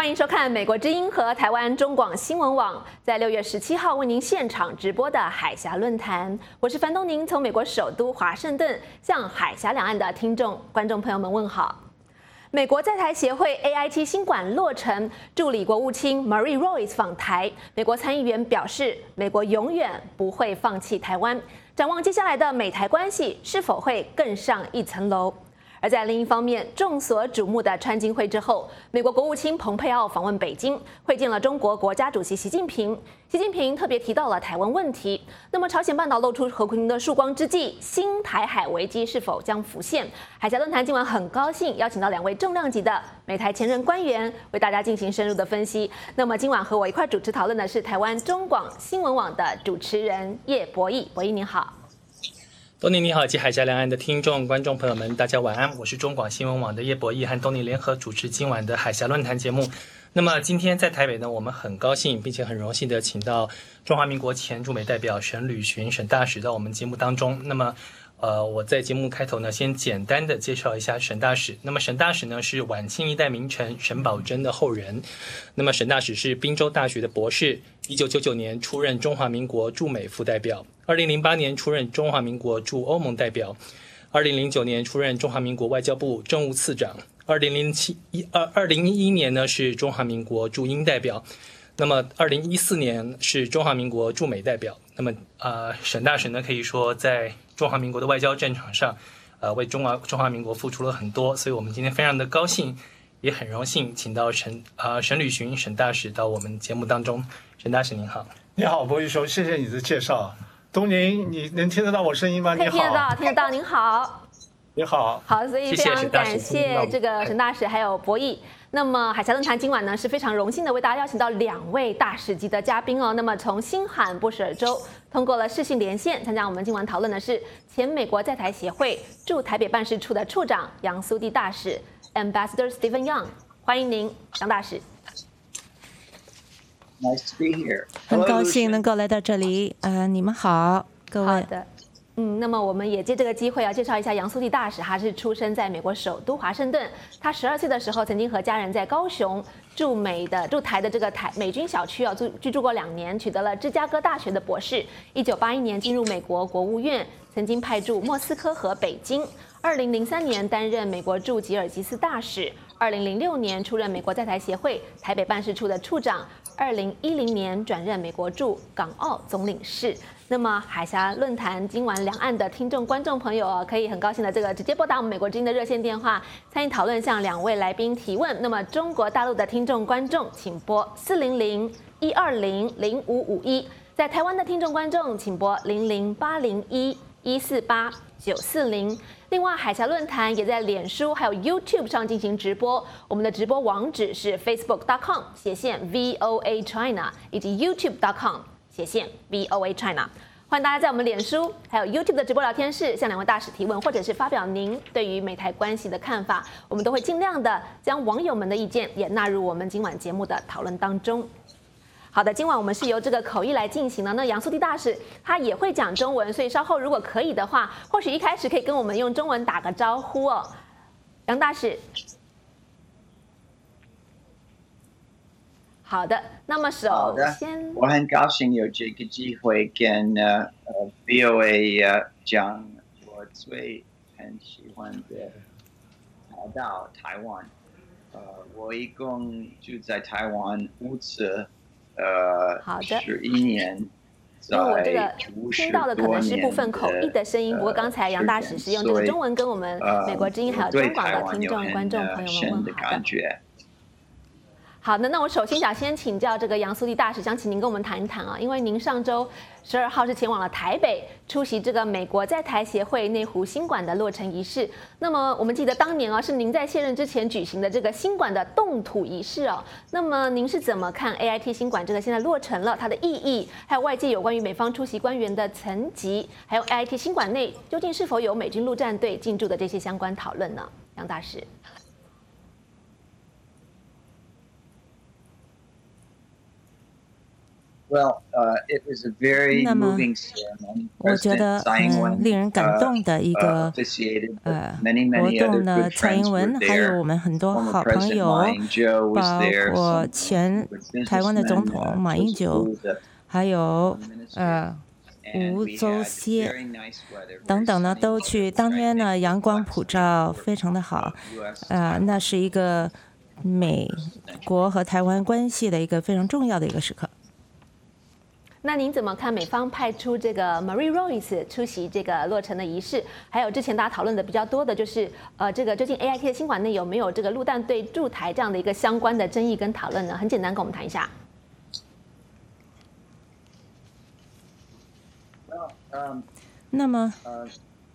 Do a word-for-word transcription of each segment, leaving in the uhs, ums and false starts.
欢迎收看美国之音和台湾中广新闻网在六月十七号为您现场直播的海峡论坛。我是樊东宁，从美国首都华盛顿向海峡两岸的听众、观众朋友们问好。美国在台协会 A I T 新馆落成，助理国务卿 Marie Royce 访台。美国参议员表示，美国永远不会放弃台湾。展望接下来的美台关系是否会更上一层楼？而在另一方面，众所瞩目的川金会之后，美国国务卿蓬佩奥访问北京，会见了中国国家主席习近平。习近平特别提到了台湾问题。那么，朝鲜半岛露出和平的曙光之际，新台海危机是否将浮现？海峡论坛今晚很高兴邀请到两位重量级的美台前任官员，为大家进行深入的分析。那么，今晚和我一块主持讨论的是台湾中广新闻网的主持人叶博弈。博弈您好。 东尼你好，及海峡两岸的听众、观众朋友们，大家晚安。我是中广新闻网的叶博弈，和东尼联合主持今晚的海峡论坛节目。那么今天在台北呢，我们很高兴并且很荣幸的请到中华民国前驻美代表沈履巡沈大使到我们节目当中。那么呃，我在节目开头呢，先简单的介绍一下沈大使。那么沈大使呢，是晚清一代名臣沈葆桢的后人。那么沈大使是宾州大学的博士，一九九九年出任中华民国驻美副代表，二零零八年出任中华民国驻欧盟代表，二零零九年出任中华民国外交部政务次长，二零零七一二二零一一年呢是中华民国驻英代表。那么，二零一四年是中华民国驻美代表。那么，呃，沈大使呢，可以说在中华民国的外交战场上，呃，为中华中华民国付出了很多。所以我们今天非常的高兴，也很荣幸，请到沈呃沈履巡沈大使到我们节目当中。沈大使您好。 你好，博弈兄，谢谢你的介绍。东宁，你能听得到我声音吗？你好。 听得到，听得到。您好。 你好。 好，所以非常感谢这个沈大使还有博弈。那么海峡论坛今晚呢是非常荣幸的为大家邀请到两位大使级的嘉宾哦。那么从新罕布什尔州通过了视讯连线参加我们今晚讨论的是前美国在台协会驻台北办事处的处长杨苏棣大使 Ambassador Stephen Young， 欢迎您，杨大使。 Nice to be here. 很高兴能够来到这里。呃，你们好，各位。 好的。嗯，那么我们也借这个机会要介绍一下杨苏棣大使，他是出生在美国首都华盛顿。他十二岁的时候，曾经和家人在高雄驻美的驻台的这个台美军小区啊住居住过两年，取得了芝加哥大学的博士。一九八一年进入美国国务院，曾经派驻莫斯科和北京。二零零三年担任美国驻吉尔吉斯大使。二零零六年出任美国在台协会台北办事处的处长。二零一零年转任美国驻港澳总领事。那么海峡论坛今晚两岸的听众观众朋友可以很高兴的这个直接拨打我们美国之音的热线电话参与讨论，向两位来宾提问。那么中国大陆的听众观众请拨四零零一二零零五五一，在台湾的听众观众请拨零零八零一一四八九四零。另外，海峡论坛也在脸书还有 YouTube 上进行直播，我们的直播网址是 facebook dot com 斜线 V O A China 以及 YouTube dot com 斜线 V O A China。欢迎大家在我们脸书还有 YouTube 的直播聊天室向两位大使提问，或者是发表您对于美台关系的看法，我们都会尽量的将网友们的意见也纳入我们今晚节目的讨论当中。好的，今晚我们是由这个口译来进行的。那杨苏棣大使他也会讲中文，所以稍后如果可以的话，或许一开始可以跟我们用中文打个招呼哦。杨大使。好的，那么首先， 我很高兴有这个机会跟呃呃 V O A 呃讲我最很喜欢的跑到台湾。呃，我一共住在台湾五次。呃， 好的， 十一年， 因为我这个听到的可能是部分口译的声音，不过刚才杨大使是用这个中文跟我们美国之音还有中广的听众观众朋友们问好的。好的，那我首先想先请教这个杨苏棣大使，想请您跟我们谈一谈啊，因为您上周十二号是前往了台北出席这个美国在台协会内湖新馆的落成仪式。那么我们记得当年啊是您在卸任之前举行的这个新馆的动土仪式哦。那么您是怎么看 A I T 新馆这个现在落成了它的意义，还有外界有关于美方出席官员的层级，还有 A I T 新馆内究竟是否有美军陆战队进驻的这些相关讨论呢？杨大使。 Well, uh, it was a very 那么 moving ceremony. 我觉得 President Tsai 很 Ing-wen 令人感动的一 uh, 个 officiated, but 呃 many, 活 many 动 other 呢， good 蔡英 friends 文 were 还有 there. 我们很多 Former 好朋 President 友， Ma Ying-jeou was 包 there. 括 Some 前 good 台湾的总 businessmen, 统 uh, 马英 Joseph 九， Wu, the 还有 foreign minister. 呃 And 吴 we 邹 had 燮 very nice weather, 等 very 等呢， sunny 都 weather. 去。 which 当 I 天呢， think 阳光 reflects 普 the 照， importance 非常的好。 of U S 呃，那是一个美国和台湾关系的一个非常重要的一个时刻。 那您怎么看美方派出这个 Marie Royce 出席这个落成的仪式？还有之前大家讨论的比较多的就是，呃，这个究竟 A I T 的新馆内有没有这个陆战队驻台这样的一个相关的争议跟讨论呢？很简单，跟我们谈一下。 Well, um, 那么 uh,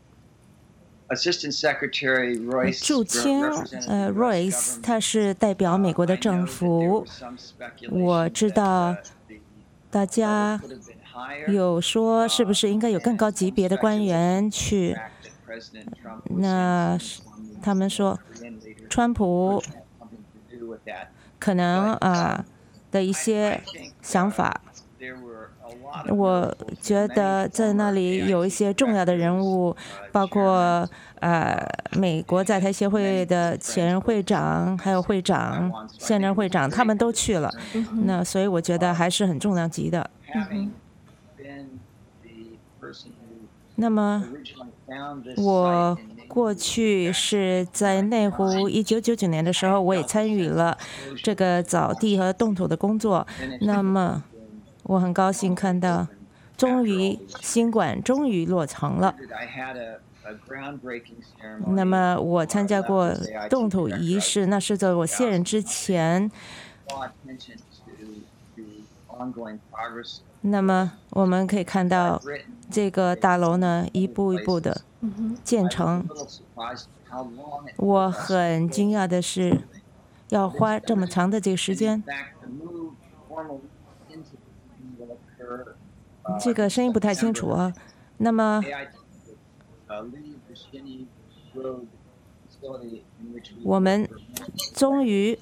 Assistant Secretary Royce 驻青 represented 呃 the U S Royce government. 他是代表美国的 I know 政 that there 府 was，some speculation 我知 that, 道 uh, the 大家 level could have been higher. 有说是不是应该有更高级别的官员去？ The fact that President Trump was 那 in some 他们说 Korean leaders 川普 could have something to do with that. 可能啊的一些想法。 There were a lot of 我 notables, 觉 many 得在那 former 里有一些重要的人物， 包括呃美国在台协会的前会长，还有会长、现任会长，他们都去了。那所以我觉得还是很重量级的。 having been the person who 那么 originally found this 我 site in Ningbo, 过去是在内湖，一九九九年的时候，我也参与了这个凿地和动土的工作。那么我很高兴看到，终于新馆终于落成了。 I had a, a groundbreaking ceremony. 那么我参加过动土仪式，那是在我卸任之前。 Draw attention to the ongoing progress 那么我们可以看到 of Britain. 这个大楼呢，一步一步的建 I was 成 a。little surprised how long it 我 took us. 很惊讶的是，要花这么长的这个时 In 间。 fact, the move formally into the building will occur, uh, 这个声音不太清楚啊。那么 A I T would, uh, leave the Shinny Road facility in which we 我们 were 终于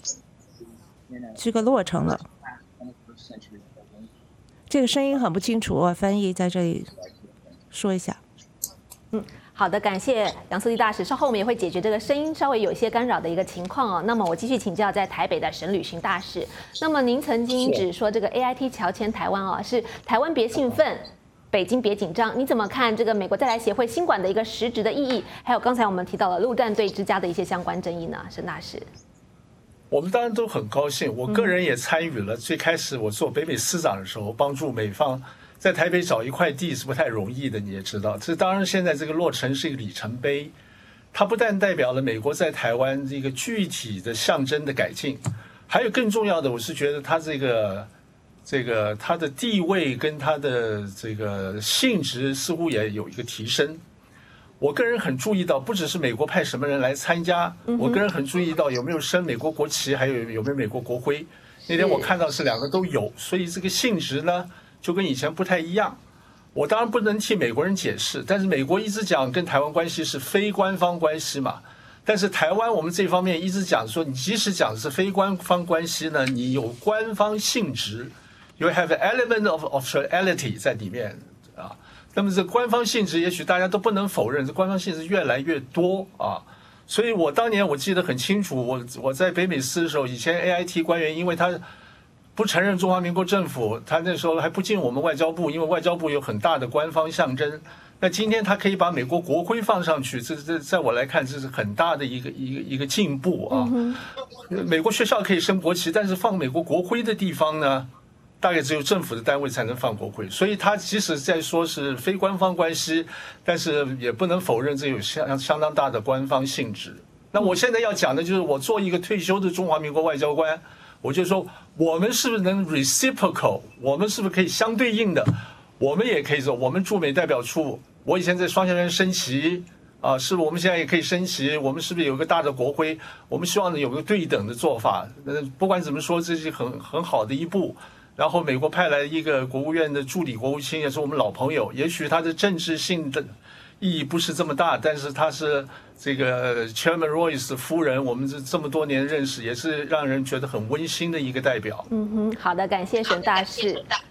in a 这个落成了。 twenty-first century building. 这个声音很不清楚，我翻译在这里说一下。 好的，感谢杨素丽大使。稍后我们也会解决这个声音稍微有一些干扰的一个情况哦。那么我继续请教在台北的沈履行大使。那么您曾经只说这个 A I T 乔迁台湾哦，是台湾别兴奋，北京别紧张。你怎么看这个美国在台协会新馆的一个实质的意义？还有刚才我们提到了陆战队之家的一些相关争议呢？沈大使。 我们当然都很高兴，我个人也参与了。最开始我做北美司长的时候，帮助美方在台北找一块地是不太容易的，你也知道。这当然现在这个落成是一个里程碑，它不但代表了美国在台湾这个具体的象征的改进，还有更重要的，我是觉得它这个这个它的地位跟它的这个性质似乎也有一个提升。我个人很注意到，不只是美国派什么人来参加，我个人很注意到有没有升美国国旗，还有有没有美国国徽。那天我看到是两个都有，所以这个性质呢就跟以前不太一样。我当然不能替美国人解释，但是美国一直讲跟台湾关系是非官方关系嘛，但是台湾我们这方面一直讲说，你即使讲是非官方关系呢，你有官方性质 ，you have an element of officiality 在里面啊。那么这官方性质，也许大家都不能否认，这官方性质越来越多啊。所以我当年我记得很清楚，我我在北美司的时候，以前 A I T 官员因为他不承认中华民国政府，他那时候还不进我们外交部，因为外交部有很大的官方象征。那今天他可以把美国国徽放上去，这这在我来看，这是很大的一个一个一个进步啊。美国学校可以升国旗，但是放美国国徽的地方呢？大概只有政府的单位才能放国徽，所以他即使在说是非官方关系，但是也不能否认这有相相当大的官方性质。那我现在要讲的就是，我做一个退休的中华民国外交官，我就说我们是不是能 reciprocal， 我们是不是可以相对应的，我们也可以做。我们驻美代表处，我以前在双校园升旗啊，是不是我们现在也可以升旗？我们是不是有个大的国徽？我们希望呢有个对等的做法。呃，不管怎么说，这是很很好的一步。然后美国派来一个国务院的助理国务卿，也是我们老朋友。也许他的政治性的意义不是这么大，但是他是这个 Chairman Royce 夫人，我们这这么多年认识，也是让人觉得很温馨的一个代表。 嗯哼，好的，感谢沈大使。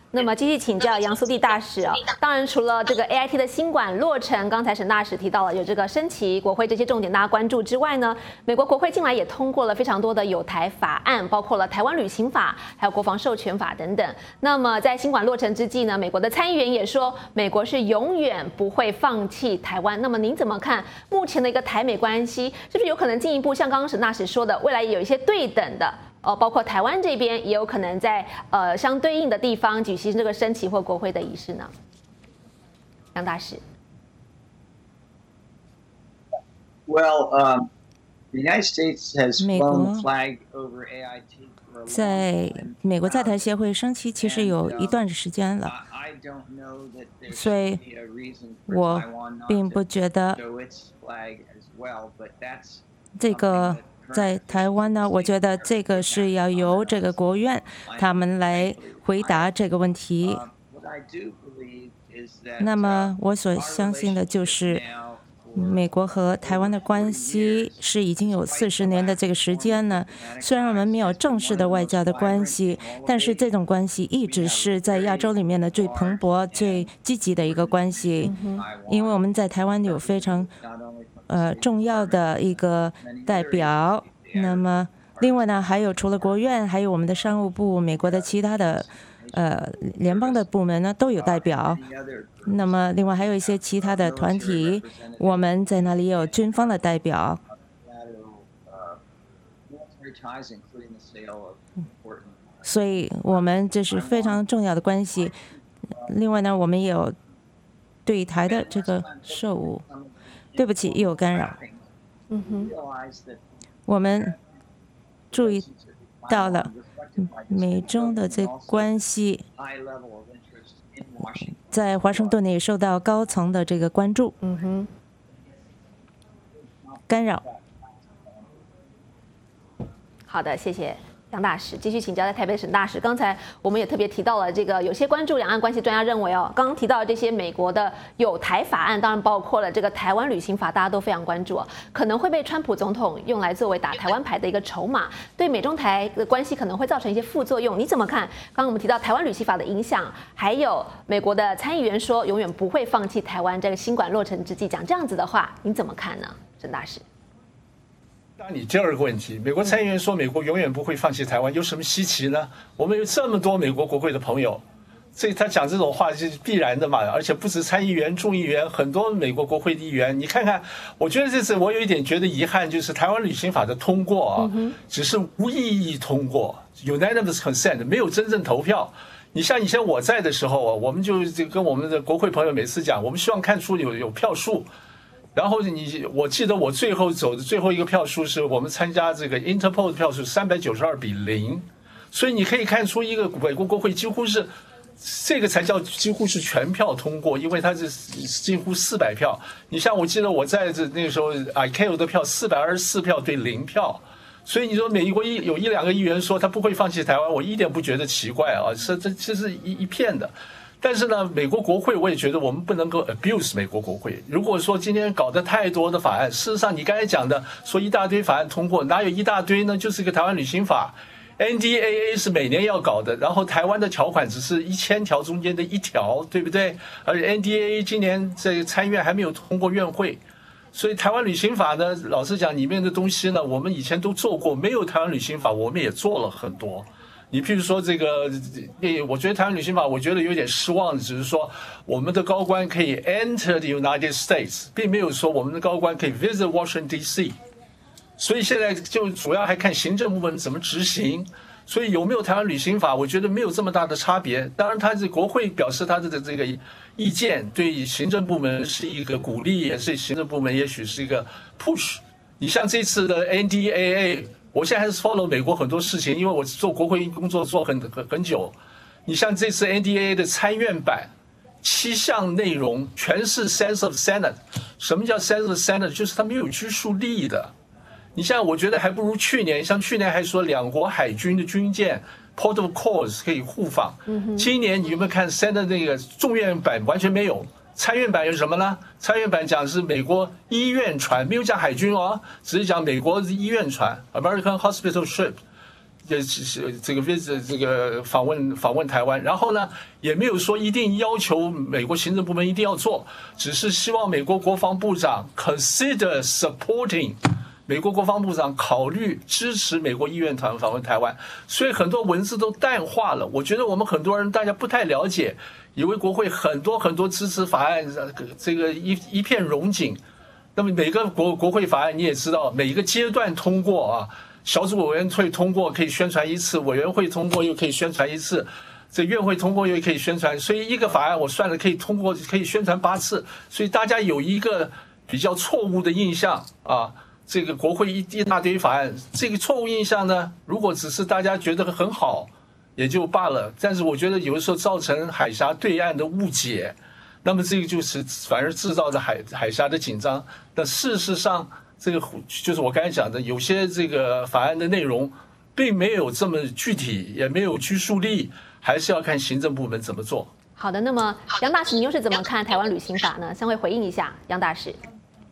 那么继续请教杨苏棣大使啊，当然除了这个 A I T 的新馆落成，刚才沈大使提到了有这个升旗、国会这些重点大家关注之外呢，美国国会近来也通过了非常多的友台法案，包括了台湾旅行法、还有国防授权法等等。那么在新馆落成之际呢，美国的参议员也说，美国是永远不会放弃台湾。那么您怎么看目前的一个台美关系，是不是有可能进一步像刚刚沈大使说的，未来有一些对等的？呃，包括台湾这边也有可能在呃相对应的地方举行这个升旗或国徽的仪式呢？杨大使。 Well, um, the United States has 美国 flown the flag over A I T for a long 在 time. 美国在台协会升旗其实有一段时间了， I don't know that there 所以 should be a reason for 我 Taiwan not 并不 to 觉得 show its flag as well, but that's 这个在台湾呢，我觉得这个是要由这个国务院他们来回答这个问题。 Uh, what I do believe is that 那 uh, 么我所 our 相信的就 relationship 是 now 美国和台湾的关系是已经有四十年的这个时间呢。虽然我们没有正式的外交的关系，但是这种关系一直是在亚洲里面的最蓬勃、最积极的一个关系。因为我们在台湾有非常呃重要的一个代表。那么另外呢，还有除了国务院，还有我们的商务部、美国的其他的呃联邦的部门呢都有代表。 那么，另外还有一些其他的团体，我们在那里也有军方的代表。所以，我们这是非常重要的关系。另外呢，我们也有对台的这个事务。对不起，又有干扰。 嗯哼。 我们注意到了美中的这关系。 在华盛顿也受到高层的这个关注。 嗯哼。 干扰。 好的，谢谢杨大使。继续请教在台北沈大使，刚才我们也特别提到了这个，有些关注两岸关系专家认为哦，刚刚提到的这些美国的友台法案，当然包括了这个台湾旅行法，大家都非常关注哦，可能会被川普总统用来作为打台湾牌的一个筹码，对美中台的关系可能会造成一些副作用。你怎么看？刚刚我们提到台湾旅行法的影响，还有美国的参议员说永远不会放弃台湾，这个新馆落成之际讲这样子的话，你怎么看呢，沈大使？ 那你第二个问题，美国参议员说美国永远不会放弃台湾，有什么稀奇呢？我们有这么多美国国会的朋友，所以他讲这种话是必然的嘛。而且不止参议员、众议员，很多美国国会议员，你看看，我觉得这次我有一点觉得遗憾，就是台湾旅行法的通过啊，只是无意义通过 ，unanimous consent， 没有真正投票。你像以前我在的时候啊，我们就跟我们的国会朋友每次讲，我们希望看出有有票数。 然后你，我记得我最后走的最后一个票数是我们参加这个 Interpol 的票数三百九十二比零，所以你可以看出一个美国国会几乎是这个才叫几乎是全票通过，因为它是几乎四百票。你像我记得我在这那个时候 I C A O 的票四百二十四票对零票，所以你说美国一有一两个议员说他不会放弃台湾，我一点不觉得奇怪啊，是这这是一一片的。 但是呢，美国国会我也觉得我们不能够 abuse 美国国会。如果说今天搞得太多的法案，事实上你刚才讲的说一大堆法案通过，哪有一大堆呢？就是一个台湾旅行法 ，N D A A 是每年要搞的，然后台湾的条款只是一千条中间的一条，对不对？而且 N D A A 今年在参院还没有通过院会，所以台湾旅行法呢，老实讲里面的东西呢，我们以前都做过，没有台湾旅行法我们也做了很多。 你譬如说这个，我觉得台湾旅行法，我觉得有点失望的，只是说我们的高官可以 enter the United States， 并没有说我们的高官可以 visit Washington D C。所以现在就主要还看行政部门怎么执行。所以有没有台湾旅行法，我觉得没有这么大的差别。当然，他是国会表示他的这个意见，对行政部门是一个鼓励，也是行政部门也许是一个 push。你像这次的 N D A A。 我现在还是 follow 美国很多事情，因为我做国会工作做很很很久。你像这次 N D A A 的参院版，七项内容全是 sense of Senate。什么叫 sense of Senate？ 就是它没有拘束力的。你像我觉得还不如去年，像去年还说两国海军的军舰 port of calls 可以互访。今年你有没有看 Senate 那个众院版完全没有？ 参院版有什么呢？参院版讲是美国医院船，没有讲海军哦，只是讲美国医院船 （American Hospital Ship）。 也这个 visit 这个访问访问台湾，然后呢，也没有说一定要求美国行政部门一定要做，只是希望美国国防部长 consider supporting。美国国防部长考虑支持美国议员团访问台湾，所以很多文字都淡化了。我觉得我们很多人大家不太了解，以为国会很多很多支持法案，这个一一片荣景。那么每个国国会法案你也知道，每一个阶段通过啊，小组委员会通过可以宣传一次，委员会通过又可以宣传一次，这院会通过又可以宣传，所以一个法案我算了可以通过可以宣传八次，所以大家有一个比较错误的印象啊。这个国会一一大堆法案，这个错误印象呢，如果只是大家觉得很好，也就罢了。但是我觉得有的时候造成海峡对岸的误解，那么这个就是反而制造着海海峡的紧张。但事实上，这个就是我刚才讲的，有些这个法案的内容并没有这么具体，也没有拘束力，还是要看行政部门怎么做。 好的，那么杨大使，你又是怎么看台湾旅行法呢？先会回应一下，杨大使。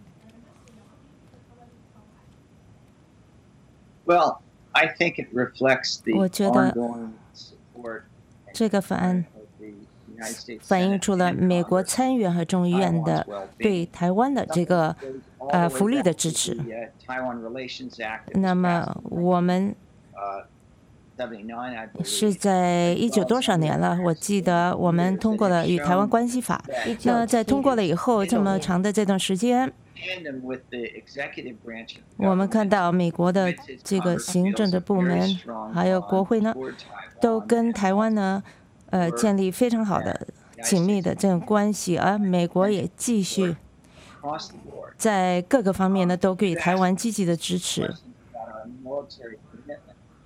Well, I think it reflects the 我觉得 ongoing support 这个法案 of the United States 反映 Senate 出了 and 美国 Congress 参议院和众议院的对台湾的这个呃福利的支持。 The, uh, Taiwan Relations Act 那么我们 uh, seventy-nine, I believe, 是在一九多少年了？我记得我们通过了《与台湾关系法》。那在通过了以后，这么长的这段时间， tandem with the executive branch of the 我们看 government 到美国的这个行政的部门还有国会呢，都跟台湾呢，呃，建立非常好的紧密的这种关系，而美国也继续 across the board 在各个方面呢都给台湾积极的支持。 about our military commitment.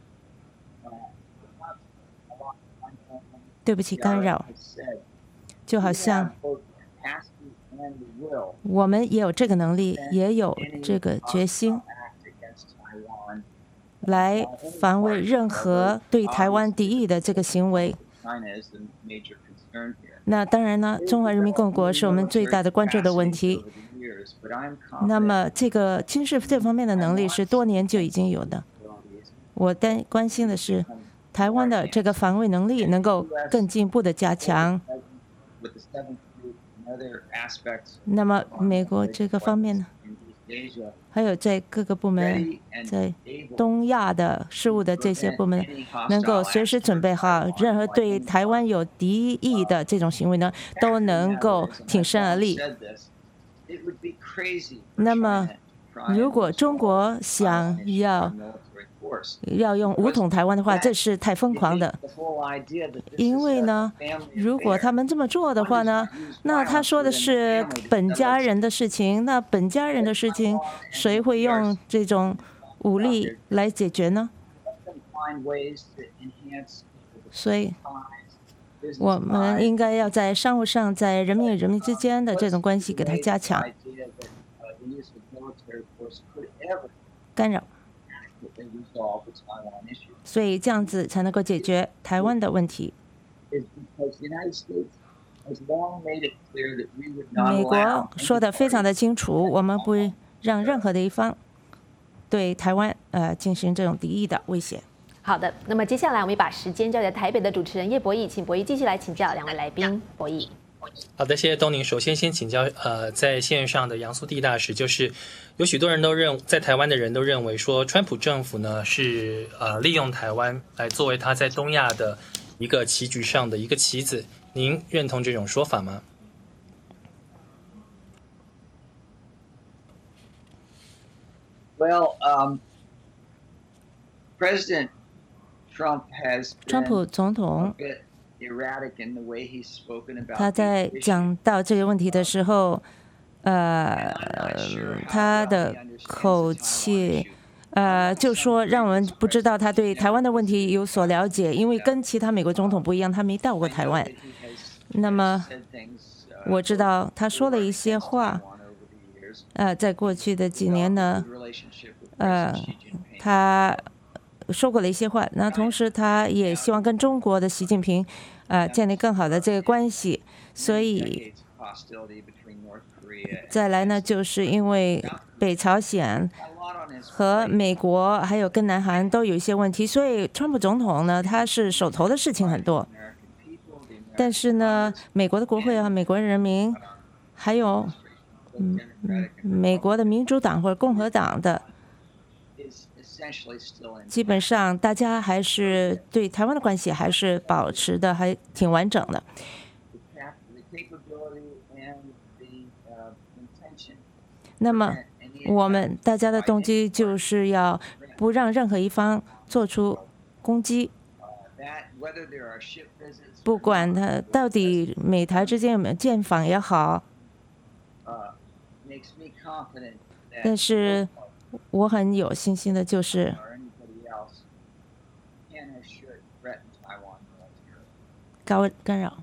对不起，干扰， I said, 就好 we 像 have both the capacity and the will 我们也有这个能力，也有这个决心 to act against Taiwan. 来防卫任何对台湾敌意的这个行为。 China is the major concern here. 那当然呢，中华人民共和国是我们最大的关注的问题。 Over the years, but I'm 那 confident 么这个军事这方面的能力是多年就已经有的。我担关心的是，台湾的这个防卫能力能够更进一步的加强。 with the seventh group and other aspects 那么美国这个方面呢， in East Asia 还有在各个部门， ready and 在 able 东亚的事务的这些部门， any hostile 能够随时准备好任何对台湾有敌意的这种行为呢，都能够挺身而立。 said this, it would be crazy for 那么 China to try 如果 and 中国想 establish 要 a military force. 要用武统台湾的话，这是太疯狂的。 The whole idea that this 因 is 为 a 呢， family 如果 affair. 他们这么做的话呢，那他说的是本家人的事情，那本家人的事情，谁会用这种武力来解决呢？ Let them find ways to enhance the 所以 ties, business 我们 ties, 应该要在商务上，在人民与人民之间的这种关系给它加强， idea that, uh, the use of military force could ever 干扰， adequately resolve the Taiwan issue. 所以这样子才能够解决台湾的问题。 Is because the United States has long made it clear that we would not 美 allow 国说的非常的清楚，我们不会让任何的一方对台湾呃进行这种敌意的威胁。 好的，那么接下来我们也把时间交给台北的主持人叶博弈，请博弈继续来请教两位来宾。博弈， 好的，谢谢东宁。首先先请教呃，在线上的杨苏棣大使，就是有许多人都认，在台湾的人都认为说，川普政府呢是呃利用台湾来作为他在东亚的一个棋局上的一个棋子。您认同这种说法吗？ Well, um, President Trump has 川普 been 总 a 统 bit erratic in the way he's spoken about 他 these 在 issues. 讲到这个问题的时候，呃，他的口气，呃，就说让我们不知道他对台湾的问题有所了解，因为跟其他美国总统不一样，他没到过台湾。那么我知道他说了一些话，呃，在过去的几年呢，呃，他说过了一些话，那同时他也希望跟中国的习近平，呃，建立更好的这个关系。所以再来呢，就是因为北朝鲜， 和美国还有跟南韩都有一些问题，所以川普总统呢，他是手头的事情很多。但是呢，美国的国会啊，美国人民，还有嗯嗯美国的民主党或者共和党的，基本上大家还是对台湾的关系还是保持的还挺完整的。那么我们大家的动机就是要不让任何一方做出攻击，不管他到底美台之间有没有建访也好，但是我很有信心的就是高干扰。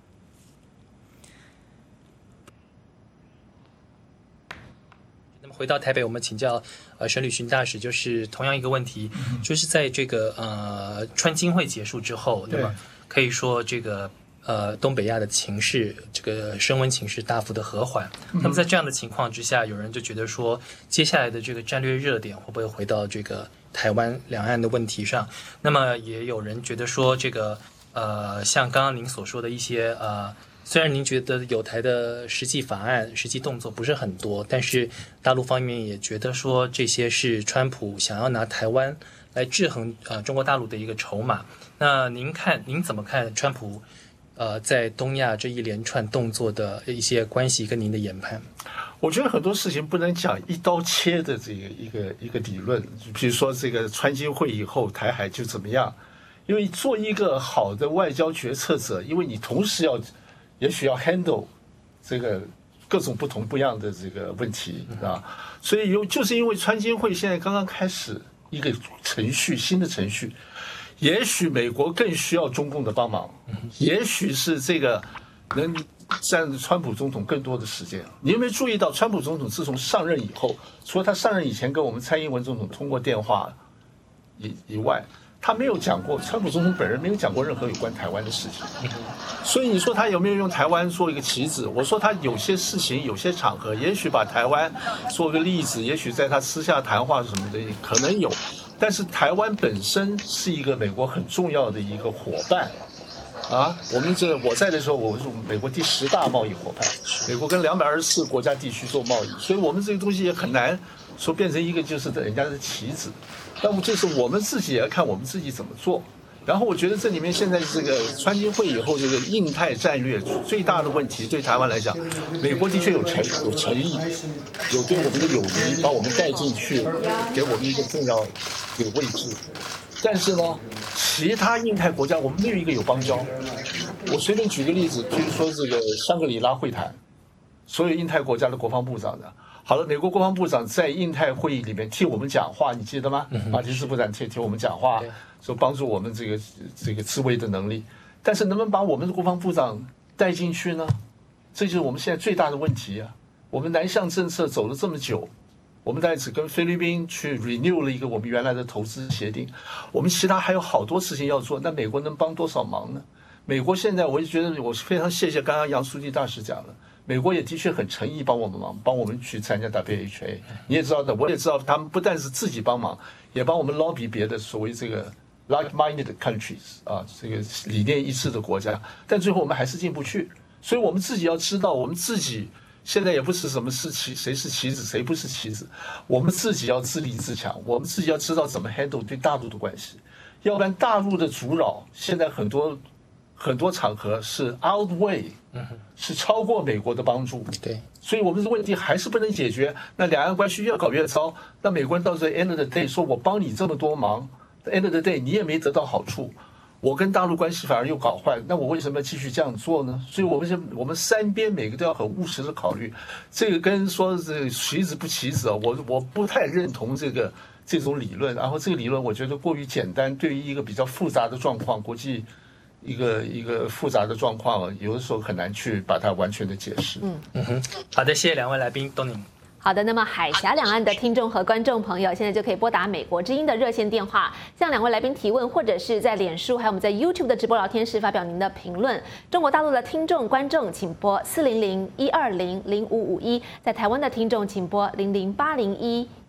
回到台北，我们请教呃沈履勋大使，就是同样一个问题，就是在这个呃川金会结束之后，那么可以说这个呃东北亚的情势，这个升温情势大幅的和缓。那么在这样的情况之下，有人就觉得说，接下来的这个战略热点会不会回到这个台湾两岸的问题上？那么也有人觉得说，这个呃像刚刚您所说的一些呃。虽然您觉得友台的实际法案、实际动作不是很多，但是大陆方面也觉得说这些是川普想要拿台湾来制衡呃中国大陆的一个筹码。那您看，您怎么看川普呃在东亚这一连串动作的一些关系跟您的研判？ 我觉得很多事情不能讲一刀切的这个一个一个理论，比如说这个川金会以后台海就怎么样？因为做一个好的外交决策者，因为你同时要。也许要 handle 这个各种不同不一样的这个问题啊，所以有就是因为川金会现在刚刚开始一个程序，新的程序，也许美国更需要中共的帮忙，也许是这个能占川普总统更多的时间。你有没有注意到，川普总统自从上任以后，除了他上任以前跟我们蔡英文总统通过电话以以外，他没有讲过，川普总统本人没有讲过任何有关台湾的事情，所以你说他有没有用台湾做一个棋子？我说他有些事情、有些场合，也许把台湾做个例子，也许在他私下谈话什么的可能有，但是台湾本身是一个美国很重要的一个伙伴啊。我们这我在的时候，我是美国第十大贸易伙伴，美国跟两百二十四国家地区做贸易，所以我们这个东西也很难说变成一个就是人家的棋子。那么就是我们自己也要看我们自己怎么做。然后我觉得这里面现在这个川金会以后这个印太战略最大的问题，对台湾来讲，美国的确有诚有诚意，有对我们的友谊，把我们带进去，给我们一个重要的位置。但是呢，其他印太国家我们没有一个有邦交。我随便举个例子，比如说这个香格里拉会谈，所有印太国家的国防部长的。好了，美国国防部长在印太会议里面替我们讲话，你记得吗？马蒂斯部长替替我们讲话，说帮助我们这个这个自卫的能力。但是能不能把我们的国防部长带进去呢？这就是我们现在最大的问题啊！我们南向政策走了这么久，我们在此跟菲律宾去 renew 了一个我们原来的投资协定，我们其他还有好多事情要做，那美国能帮多少忙呢？美国现在我就觉得我是非常谢谢刚刚杨书记大使讲的。美国也的确很诚意帮我们忙，帮我们去参加 W H A。你也知道的，我也知道他们不但是自己帮忙，也帮我们 lobby 别的所谓这个 like-minded countries 啊，这个理念一致的国家。但最后我们还是进不去，所以我们自己要知道，我们自己现在也不是什么是棋，谁是棋子，谁不是棋子，我们自己要自立自强，我们自己要知道怎么 handle 对大陆的关系，要不然大陆的阻扰现在很多。很多场合是 outweigh， 是超过美国的帮助。 对， 所以我们的问题还是不能解决。那两岸关系越搞越糟，那美国人到这 end of the day 说我帮你这么多忙 ，end of the day 你也没得到好处，我跟大陆关系反而又搞坏，那我为什么要继续这样做呢？所以我们是我们三边每个都要很务实的考虑。这个跟说这个棋子不棋子啊，我我不太认同这个这种理论。然后这个理论我觉得过于简单，对于一个比较复杂的状况，国际。一个一个复杂的状况，有的时候很难去把它完全的解释。 嗯嗯哼，好的，谢谢两位来宾，东宁。 好的，那么海峡两岸的听众和观众朋友，现在就可以拨打美国之音的热线电话，向两位来宾提问，或者是在脸书还有我们在 YouTube 的直播聊天室发表您的评论。中国大陆的听众观众请拨四零零一二零零五五一，在台湾的听众请拨零零八零一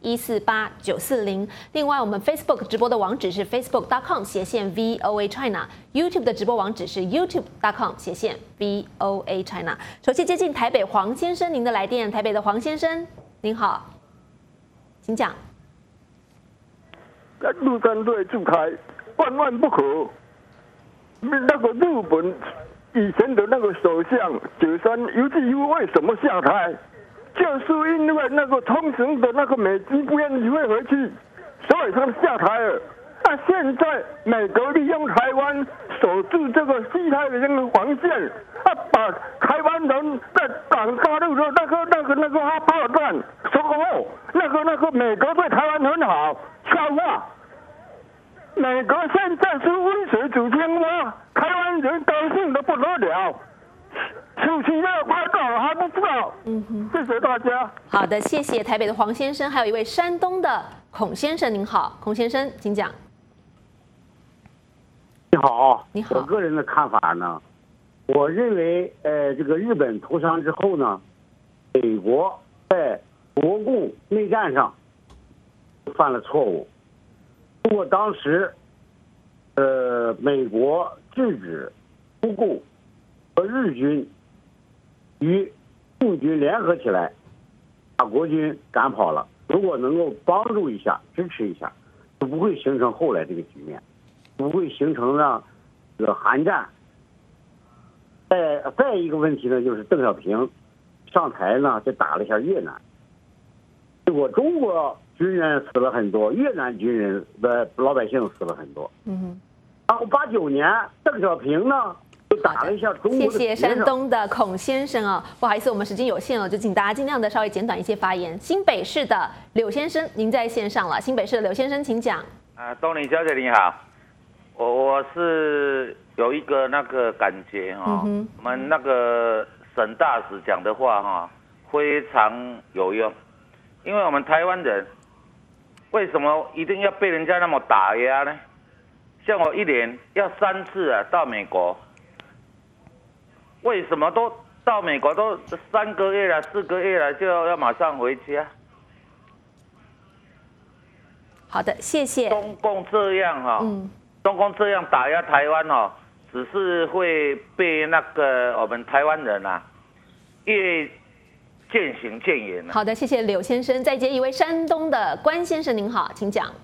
一四八九四零。另外，我们 Facebook 直播的网址是 facebook dot com 斜线 V O A China，YouTube 的直播网址是 YouTube dot com 斜线 V O A China。首先接近台北黄先生，您的来电。台北的黄先生，您好，请讲。 陆战队驻台万万不可。那个日本以前的那个首相九三游纪夫为什么下台？就是因为那个冲绳的那个美军不愿意退回去，所以他下台了。那现在美国利用台湾守住这个西太平洋的防线，啊，把台湾人在挡大陆的那个那个那个炮弹说后，那个那个美国对台湾很好，笑话。美国现在是温水煮青蛙，台湾人高兴的不得了。暑期要快到了还不知道。嗯哼，谢谢大家。 好的，谢谢台北的黄先生，还有一位山东的孔先生，您好，孔先生，请讲。 你好， 你好。 我个人的看法呢，我认为，呃，这个日本投降之后呢，美国在国共内战上犯了错误。如果当时，呃，美国制止苏共和日军与共军联合起来，把国军赶跑了，如果能够帮助一下、支持一下，就不会形成后来这个局面，不会形成了这个韩战。再再一个问题呢，就是邓小平上台呢，就打了一下越南，结果中国军人死了很多，越南军人的老百姓死了很多。嗯哼。然后八九年，邓小平呢就打了一下中国的。 谢谢山东的孔先生啊，不好意思，我们时间有限了，就请大家尽量的稍微简短一些发言。新北市的柳先生，您在线上了。新北市的柳先生，请讲。 啊，东林小姐你好，我我是有一个那个感觉哈、哦嗯，我们那个沈大使讲的话哈、哦，非常有用，因为我们台湾人。为什么一定要被人家那么打压呢？像我一年要三次啊到美国，为什么都到美国都三个月了、四个月了就要马上回家？ 好的，谢谢。 中共这样哈、哦，嗯，中共这样打压台湾哦，只是会被那个我们台湾人啊越。渐行渐远了。 好的，谢谢柳先生。再接一位山东的关先生，您好，请讲。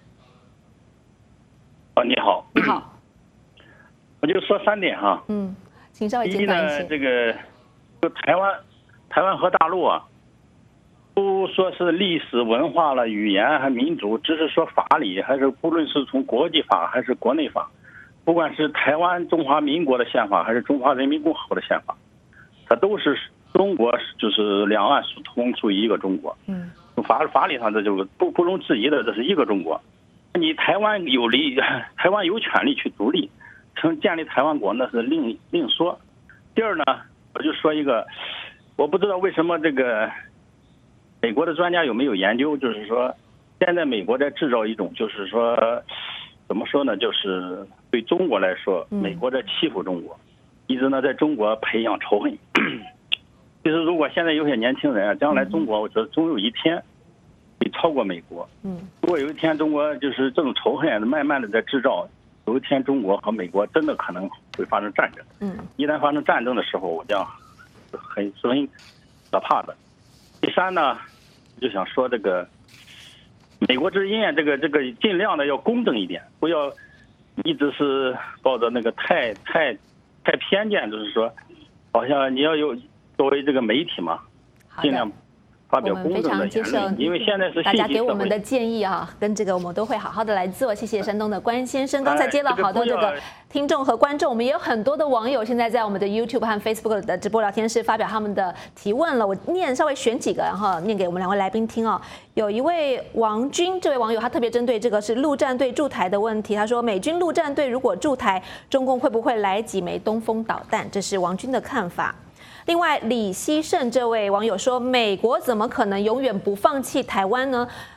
哦，你好。 你好。 我就说三点哈。 嗯，请稍微简短一些。 第一呢，这个就台湾，台湾和大陆啊，不说是历史文化了、语言还民族，只是说法理，还是不论是从国际法还是国内法，不管是台湾中华民国的宪法还是中华人民共和国的宪法，它都是。中国就是两岸同属于一个中国，嗯，法法理上这就不不容置疑的，这是一个中国。你台湾有利，台湾有权利去独立，成建立台湾国那是另另说。第二呢，我就说一个，我不知道为什么这个美国的专家有没有研究，就是说现在美国在制造一种，就是说怎么说呢，就是对中国来说，美国在欺负中国，一直呢在中国培养仇恨。其实，如果现在有些年轻人啊，将来中国，我觉得总有一天会超过美国。嗯，如果有一天中国就是这种仇恨慢慢的在制造，有一天中国和美国真的可能会发生战争。嗯，一旦发生战争的时候，我将很是很可怕的。第三呢，就想说这个美国之音啊，这个这个尽量的要公正一点，不要一直是抱着那个太太太偏见，就是说，好像你要有。作为这个媒体嘛，尽量发表公正的言论，因为现在是大家给我们的建议啊，跟这个我们都会好好的来做。谢谢山东的关先生，刚才接了好多这个听众和观众，我们也有很多的网友现在在我们的 YouTube 和 Facebook 的直播聊天室发表他们的提问了。我念稍微选几个，然后念给我们两位来宾听哦。有一位王军，这位网友他特别针对这个是陆战队驻台的问题，他说美军陆战队如果驻台，中共会不会来几枚东风导弹？这是王军的看法。另外，李希胜这位网友说：“美国怎么可能永远不放弃台湾呢？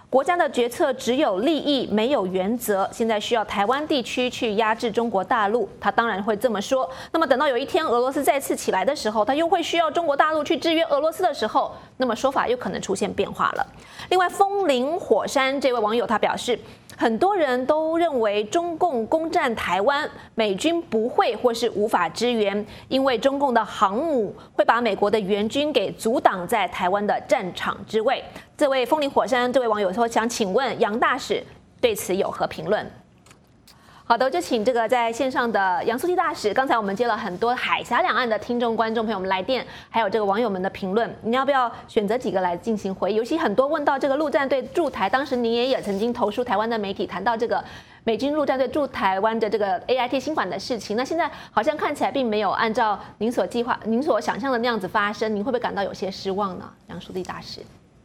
国家的决策只有利益没有原则，现在需要台湾地区去压制中国大陆，他当然会这么说。那么等到有一天俄罗斯再次起来的时候，他又会需要中国大陆去制约俄罗斯的时候，那么说法又可能出现变化了。另外，风林火山这位网友他表示，很多人都认为中共攻占台湾，美军不会或是无法支援，因为中共的航母会把美国的援军给阻挡在台湾的战场之外。这位风林火山这位网友说，想请问杨大使对此有何评论？好的，我就请这个在线上的杨素娣大使。刚才我们接了很多海峡两岸的听众、观众朋友们来电，还有这个网友们的评论，你要不要选择几个来进行回应？尤其很多问到这个陆战队驻台，当时您也也曾经投书台湾的媒体，谈到这个美军陆战队驻台湾的这个 A I T 新款的事情。那现在好像看起来并没有按照您所计划、您所想象的那样子发生，您会不会感到有些失望呢？杨素娣大使。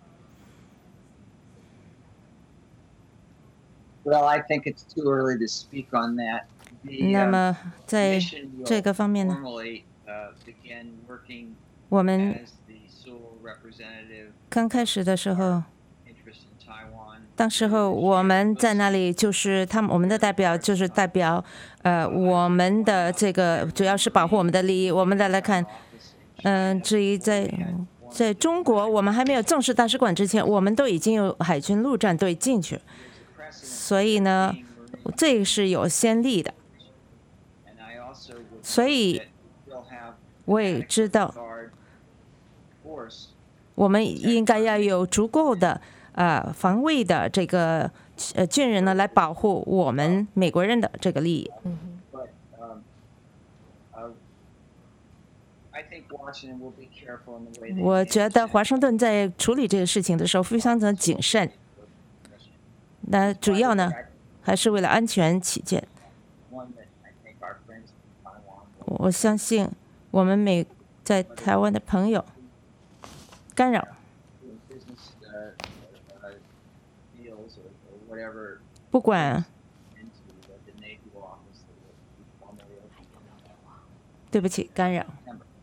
Well, I think it's too early to speak on that. 那么在这个方面呢，我们刚开始的时候，当时候我们在那里就是他们我们的代表就是代表呃我们的这个主要是保护我们的利益。我们再来看，嗯、呃，至于在在中国，我们还没有正式大使馆之前，我们都已经有海军陆战队进去。所以呢，这是有先例的。所以我也知道，我们应该要有足够的呃防卫的这个呃军人呢，来保护我们美国人的这个利益。我觉得华盛顿在处理这个事情的时候非常的谨慎。那主要呢，还是为了安全起见。我相信我们美在台湾的朋友干扰，不管，对不起，干扰。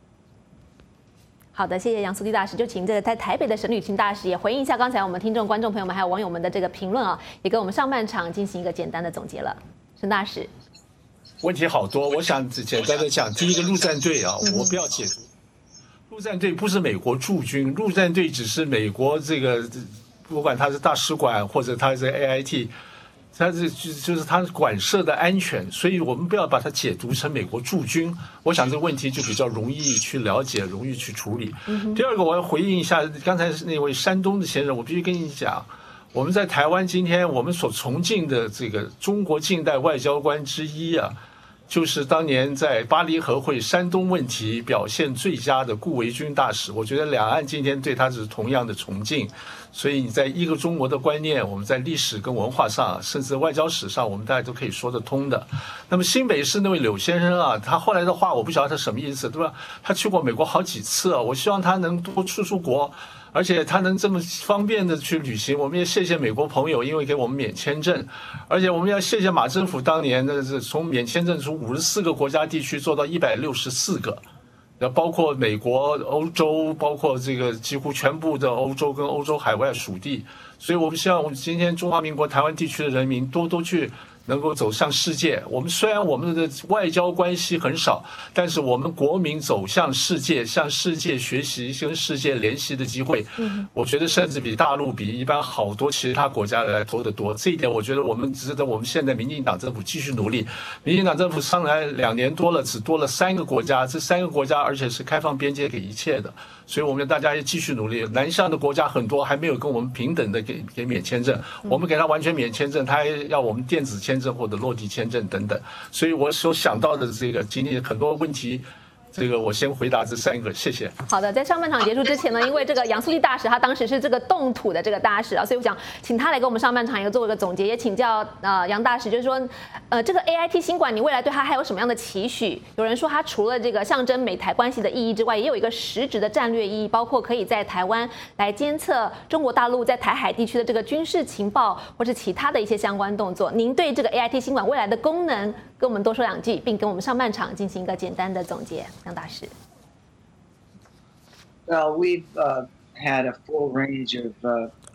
好的，谢谢杨素娣大使。就请这个在台北的沈旅清大使也回应一下刚才我们听众、观众朋友们还有网友们的这个评论啊，也跟我们上半场进行一个简单的总结了。沈大使， 问题好多，我想简单的讲，第一个陆战队啊，我不要解读，陆战队不是美国驻军，陆战队只是美国这个，不管他是大使馆或者他是 A I T。它是就是它馆舍的安全，所以我们不要把它解读成美国驻军。我想这个问题就比较容易去了解，容易去处理。第二个，我要回应一下刚才那位山东的先生，我必须跟你讲，我们在台湾今天我们所崇敬的这个中国近代外交官之一啊，就是当年在巴黎和会山东问题表现最佳的顾维钧大使。我觉得两岸今天对他是同样的崇敬。所以你在一个中国的观念，我们在历史跟文化上，甚至外交史上，我们大家都可以说得通的。那么新北市那位柳先生啊，他后来的话我不晓得他什么意思，对吧？他去过美国好几次啊，我希望他能多出出国，而且他能这么方便的去旅行。我们也谢谢美国朋友，因为给我们免签证，而且我们要谢谢马政府当年的是从免签证从五十四个国家地区做到一百六十四个。包括美国、欧洲，包括这个几乎全部的欧洲跟欧洲海外属地，所以我们希望我们今天中华民国台湾地区的人民多多去能够走向世界。我们虽然我们的外交关系很少，但是我们国民走向世界，向世界学习、跟世界联系的机会，我觉得甚至比大陆、比一般好多其他国家来多得多。这一点，我觉得我们值得我们现在民进党政府继续努力。民进党政府上来两年多了，只多了三个国家，这三个国家而且是开放边界给一切的，所以我们大家也继续努力。南向的国家很多还没有跟我们平等的给给免签证，我们给他完全免签证，他还要我们电子签证或者落地签证等等。所以我所想到的这个今天很多问题，这个我先回答这三个，谢谢。 好的，在上半场结束之前呢，因为这个杨素娣大使他当时是这个动土的这个大使啊，所以我想请他来给我们上半场一个做一个总结，也请教呃杨大使，就是说呃这个 A I T 新馆你未来对他还有什么样的期许？有人说它除了这个象征美台关系的意义之外，也有一个实质的战略意义，包括可以在台湾来监测中国大陆在台海地区的这个军事情报或是其他的一些相关动作。您对这个 A I T 新馆未来的功能跟我们多说两句，并跟我们上半场进行一个简单的总结。杨大使。 Well, we've uh, had a full range of, uh, of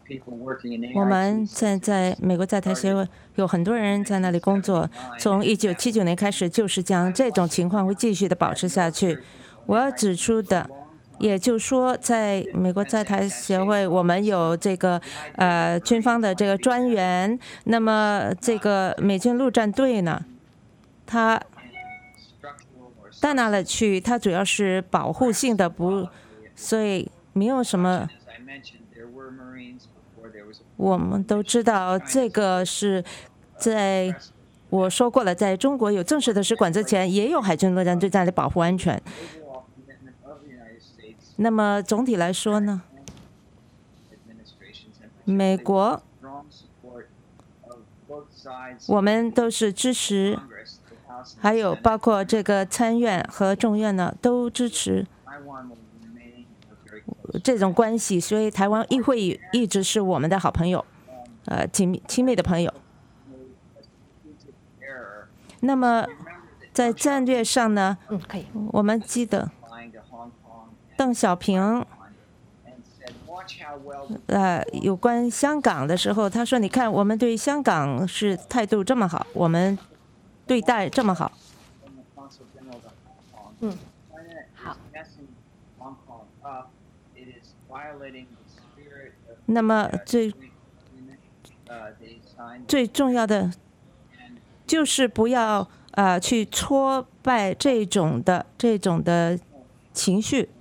我们在在美国在台协会有很多人在那里工作，从一九七九年开始，就是将这种情况会继续的保持下去。我要指出的，也就是说，在美国在台协会，我们有这个呃军方的这个专员，那么这个美军陆战队呢，他到那里去，它主要是保护性的，不，所以没有什么。我们都知道，这个是在我说过了，在中国有正式的使馆之前，也有海军陆战队在那里保护安全。那么总体来说呢，美国我们都是支持，还有包括这个参院和众院呢，都支持这种关系，所以台湾议会一直是我们的好朋友，呃，亲密亲密的朋友。那么在战略上呢， 嗯，可以， 我们记得邓小平，呃，有关香港的时候，他说：“你看，我们对香港是态度这么好，我们对待这么好。” 嗯，好。 那么最最重要的就是不要呃去挫败这种的这种的情绪。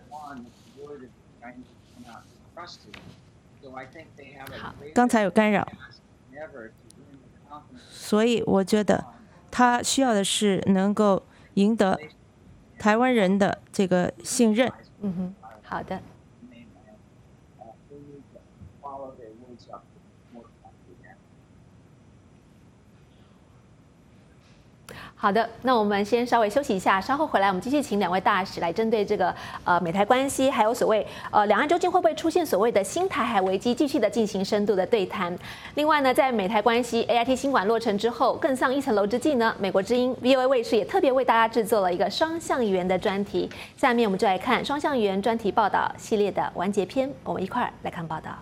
刚才有干扰，所以我觉得他需要的是能够赢得台湾人的这个信任。 嗯哼，好的。好的，那我们先稍微休息一下，稍后回来我们继续请两位大使来针对这个呃美台关系，还有所谓呃两岸究竟会不会出现所谓的新台海危机，继续的进行深度的对谈。另外呢，在美台关系 A I T 新馆落成之后，更上一层楼之际呢，美国之音 V O A 卫视也特别为大家制作了一个双向语的专题。下面我们就来看双向语专题报道系列的完结篇，我们一块儿来看报道。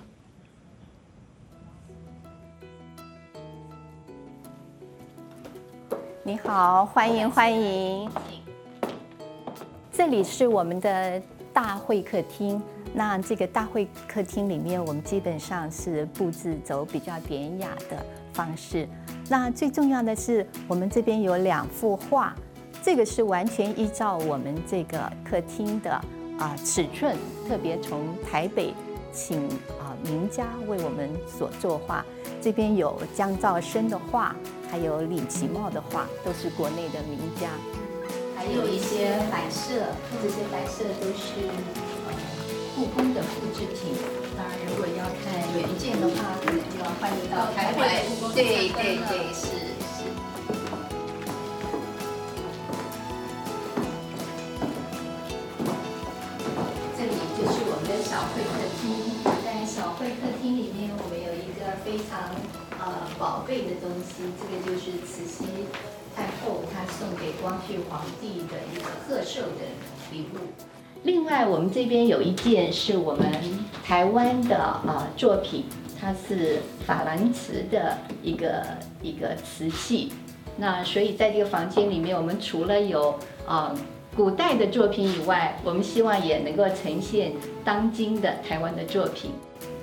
你好，欢迎欢迎。这里是我们的大会客厅。那这个大会客厅里面，我们基本上是布置走比较典雅的方式。那最重要的是，我们这边有两幅画，这个是完全依照我们这个客厅的啊尺寸，特别从台北请啊名家为我们所作画。这边有江兆生的画。还有李奇茂的画，都是国内的名家，还有一些摆设，这些摆设都是呃故宫的复制品。当然，如果要看原件的话，可能就要欢迎到台北故宫。对对对，是是。这里就是我们的小会客厅，在小会客厅里面，我们有一个非常。呃，宝贝的东西，这个就是慈禧太后她送给光绪皇帝的一个贺寿的礼物。另外，我们这边有一件是我们台湾的呃作品，它是珐琅瓷的一个一个瓷器。那所以在这个房间里面，我们除了有呃古代的作品以外，我们希望也能够呈现当今的台湾的作品。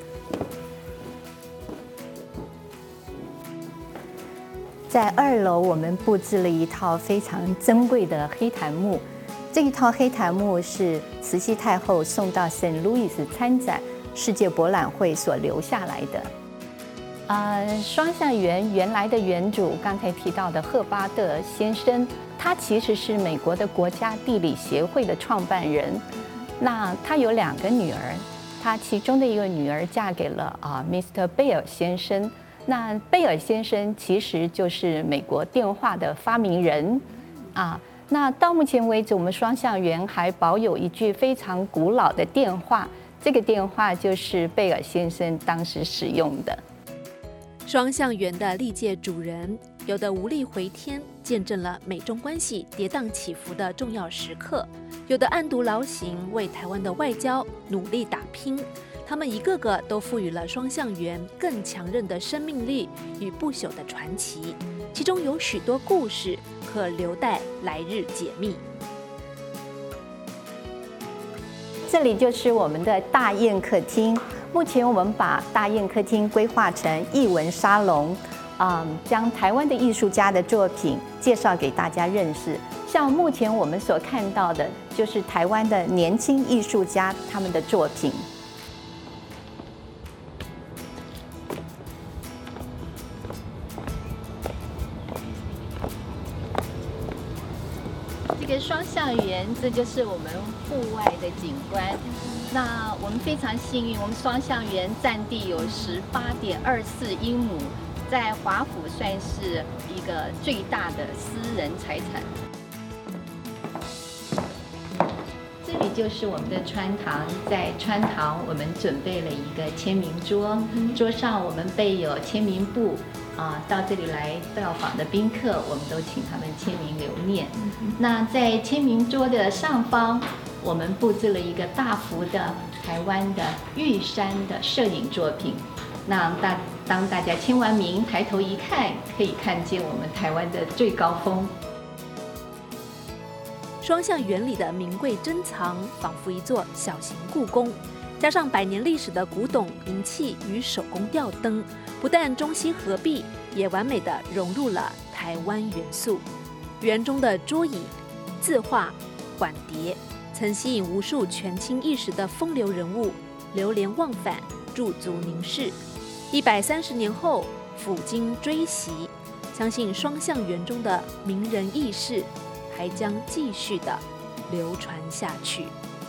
在二楼，我们布置了一套非常珍贵的黑檀木。这一套黑檀木是慈禧太后送到圣路易斯参展世界博览会所留下来的。呃，双向园原来的园主刚才提到的赫巴德先生，他其实是美国的国家地理协会的创办人。那他有两个女儿，他其中的一个女儿嫁给了啊 Mister 贝尔先生。那贝尔先生其实就是美国电话的发明人啊。那到目前为止，我们双向园还保有一句非常古老的电话，这个电话就是贝尔先生当时使用的。 双向园的历届主人，有的无力回天，见证了美中关系跌宕起伏的重要时刻；有的暗度劳形，为台湾的外交努力打拼。 他们一个个都赋予了双橡园更强韧的生命力与不朽的传奇，其中有许多故事可留待来日解密。 这里就是我们的大宴客厅。目前我们把大宴客厅规划成艺文沙龙，嗯，将台湾的艺术家的作品介绍给大家认识。像目前我们所看到的，就是台湾的年轻艺术家他们的作品。 这个双橡园，这就是我们户外的景观。那我们非常幸运，我们双橡园占地有十八点二四英亩，在华府算是一个最大的私人财产。这里就是我们的穿堂，在穿堂我们准备了一个签名桌，桌上我们备有签名簿。啊，到这里来到访的宾客，我们都请他们签名留念。那在签名桌的上方，我们布置了一个大幅的台湾的玉山的摄影作品。那大当大家签完名，抬头一看，可以看见我们台湾的最高峰。 双橡园里的名贵珍藏，仿佛一座小型故宫。加上百年历史的古董银器与手工吊灯，不但中西合璧，也完美的融入了台湾元素。园中的桌椅、字画、碗碟，曾吸引无数权倾一时的风流人物流连忘返，驻足凝视。一百三十年后，抚今追昔，相信双橡园中的名人轶事，还将继续的流传下去。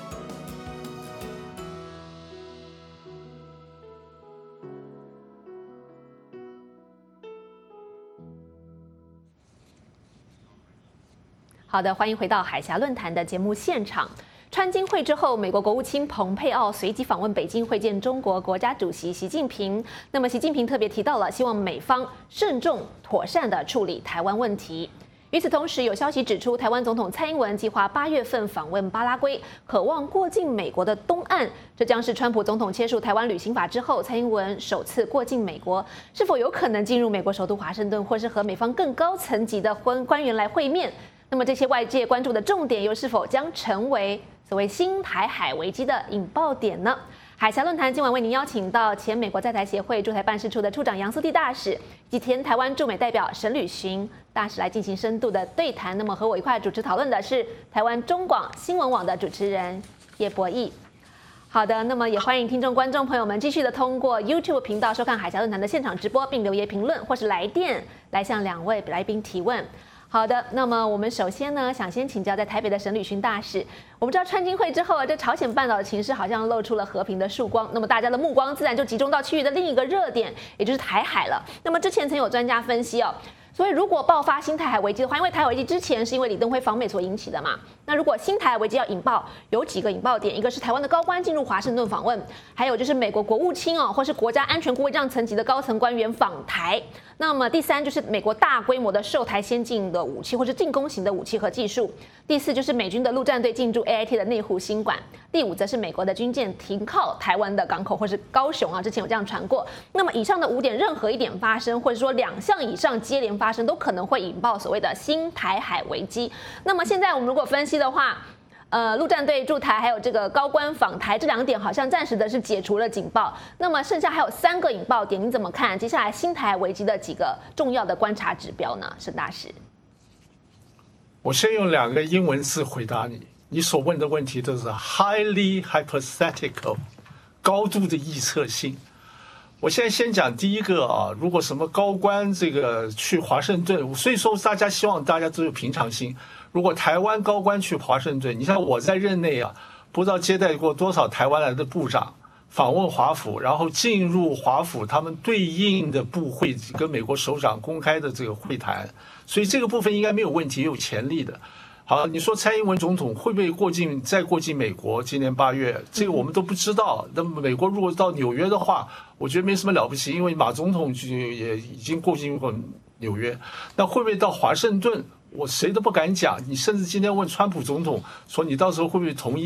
好的，欢迎回到海峡论坛的节目现场。川金会之后，美国国务卿蓬佩奥随即访问北京，会见中国国家主席习近平。那么，习近平特别提到了，希望美方慎重妥善地处理台湾问题。与此同时，有消息指出，台湾总统蔡英文计划八月份访问巴拉圭，渴望过境美国的东岸。这将是川普总统签署台湾旅行法之后，蔡英文首次过境美国。是否有可能进入美国首都华盛顿，或是和美方更高层级的官官员来会面？那么这些外界关注的重点，又是否将成为所谓新台海危机的引爆点呢？海峡论坛今晚为您邀请到前美国在台协会驻台办事处的处长杨素娣大使，以及前台湾驻美代表沈履巡大使来进行深度的对谈。那么和我一块主持讨论的是台湾中广新闻网的主持人叶博弈。好的，那么也欢迎听众观众朋友们继续的通过 YouTube 频道收看海峡论坛的现场直播，并留言评论或是来电来向两位来宾提问。好的，那么我们首先呢，想先请教在台北的沈履巡大使。我们知道川金会之后啊，这朝鲜半岛的情势好像露出了和平的曙光，那么大家的目光自然就集中到区域的另一个热点，也就是台海了。那么之前曾有专家分析哦，所以如果爆发新台海危机的话，因为台海危机之前是因为李登辉访美所引起的嘛，那如果新台海危机要引爆，有几个引爆点，一个是台湾的高官进入华盛顿访问，还有就是美国国务卿哦，或是国家安全顾问这样层级的高层官员访台。那么第三就是美国大规模的售台先进的武器或是进攻型的武器和技术。第四就是美军的陆战队进驻 A I T 的内湖新馆。第五则是美国的军舰停靠台湾的港口或是高雄啊，之前有这样传过。那么以上的五点任何一点发生，或者说两项以上接连发生，都可能会引爆所谓的新台海危机。那么现在我们如果分析的话，呃，陆战队驻台还有这个高官访台这两点，好像暂时的是解除了警报。那么剩下还有三个引爆点，你怎么看？接下来新台海危机的几个重要的观察指标呢？沈大使， 我先用两个英文字回答你。你所问的问题都是 highly hypothetical， 高度的预测性。我现在先讲第一个啊，如果什么高官这个去华盛顿，所以说大家希望大家都有平常心。如果台湾高官去华盛顿，你像我在任内啊，不知道接待过多少台湾来的部长访问华府，然后进入华府他们对应的部会跟美国首长公开的这个会谈，所以这个部分应该没有问题，有潜力的。好，你说蔡英文总统会不会过境再过境美国？今年八月，这个我们都不知道。那么美国如果到纽约的话，我觉得没什么了不起，因为马总统就也已经过境过纽约。那会不会到华盛顿？我谁都不敢讲。你甚至今天问川普总统说你到时候会不会同意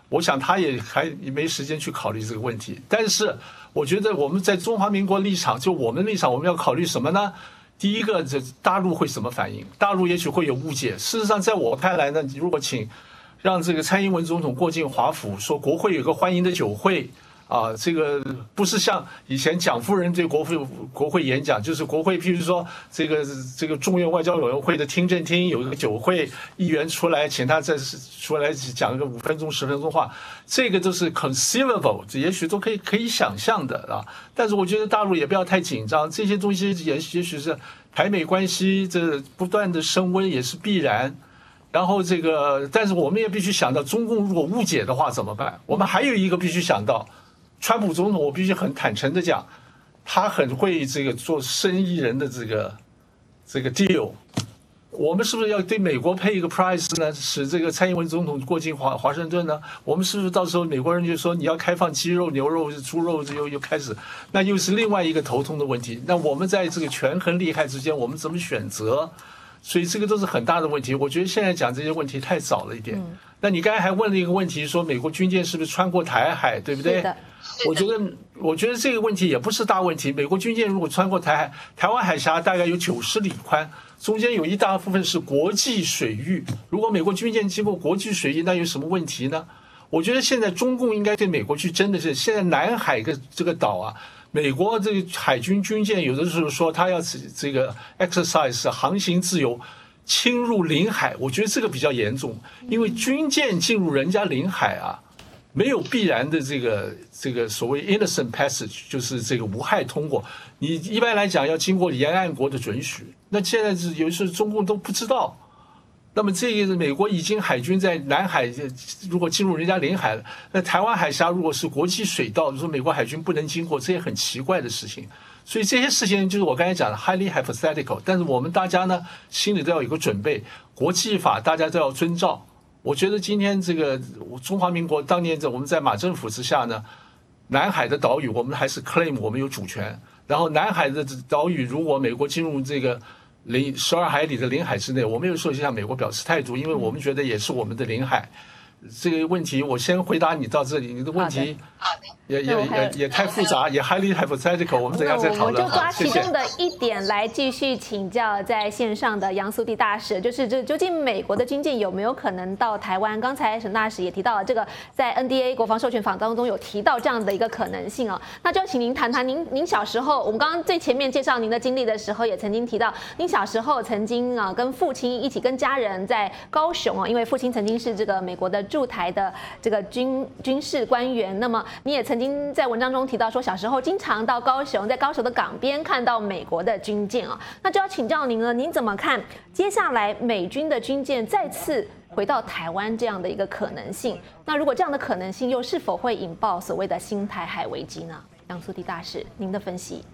我想他也还没时间去考虑这个问题。但是我觉得我们在中华民国立场，就我们立场，我们要考虑什么呢？第一个，这大陆会什么反应？大陆也许会有误解。事实上，在我看来呢，如果请让这个蔡英文总统过境华府，说国会有个欢迎的酒会。啊，这个不是像以前蒋夫人对国会国会演讲，就是国会，譬如说这个这个众院外交委员会的听证厅有一个酒会，议员出来请他再出来讲个五分钟十分钟话，这个都是 conceivable， 也许都可以可以想象的啊。但是我觉得大陆也不要太紧张，这些东西也也许是台美关系这不断的升温也是必然。然后这个，但是我们也必须想到，中共如果误解的话怎么办？我们还有一个必须想到。川普总统，我必须很坦诚的讲，他很会这个做生意人的这个这个 deal。我们是不是要对美国配一个 price 呢？使这个蔡英文总统过境华华盛顿呢？我们是不是到时候美国人就说你要开放鸡肉、牛肉、猪肉，又又开始，那又是另外一个头痛的问题。那我们在这个权衡利害之间，我们怎么选择？所以这个都是很大的问题。我觉得现在讲这些问题太早了一点。嗯、那你刚才还问了一个问题，说美国军舰是不是穿过台海，对不对？我觉得，我觉得这个问题也不是大问题。美国军舰如果穿过台海，台湾海峡大概有九十里宽，中间有一大部分是国际水域。如果美国军舰经过国际水域，那有什么问题呢？我觉得现在中共应该对美国去真的是，现在南海个这个岛啊，美国这个海军军舰有的时候说他要这个 exercise 航行自由，侵入领海，我觉得这个比较严重，因为军舰进入人家领海啊。没有必然的这个这个所谓 innocent passage， 就是这个无害通过。你一般来讲要经过沿岸国的准许，那现在是有时候中共都不知道。那么这个美国已经海军在南海，如果进入人家领海了，那台湾海峡如果是国际水道，说美国海军不能经过，这也很奇怪的事情。所以这些事情就是我刚才讲的 highly hypothetical， 但是我们大家呢心里都要有个准备，国际法大家都要遵照。我觉得今天这个中华民国当年我们在马政府之下呢，南海的岛屿我们还是 claim 我们有主权，然后南海的岛屿如果美国进入这个领十二海里的领海之内，我们有时候向美国表示态度，因为我们觉得也是我们的领海。这个问题我先回答你到这里，你的问题也也也也太复杂，也 highly hypothetical， 我们等一下再讨论。 我就抓其中的一点来继续请教在线上的杨苏地大使，就是这究竟美国的军舰有没有可能到台湾？刚才沈大使也提到了这个，在 N D A 国防授权法当中有提到这样的一个可能性哦。那就要请您谈谈您您小时候，我们刚刚最前面介绍您的经历的时候，也曾经提到您小时候曾经啊跟父亲一起跟家人在高雄啊，因为父亲曾经是这个美国的驻台的这个军军事官员，那么你也曾经在文章中提到说，小时候经常到高雄，在高雄的港边看到美国的军舰啊，那就要请教您了，您怎么看接下来美军的军舰再次回到台湾这样的一个可能性？那如果这样的可能性又是否会引爆所谓的新台海危机呢？杨苏地大使，您的分析。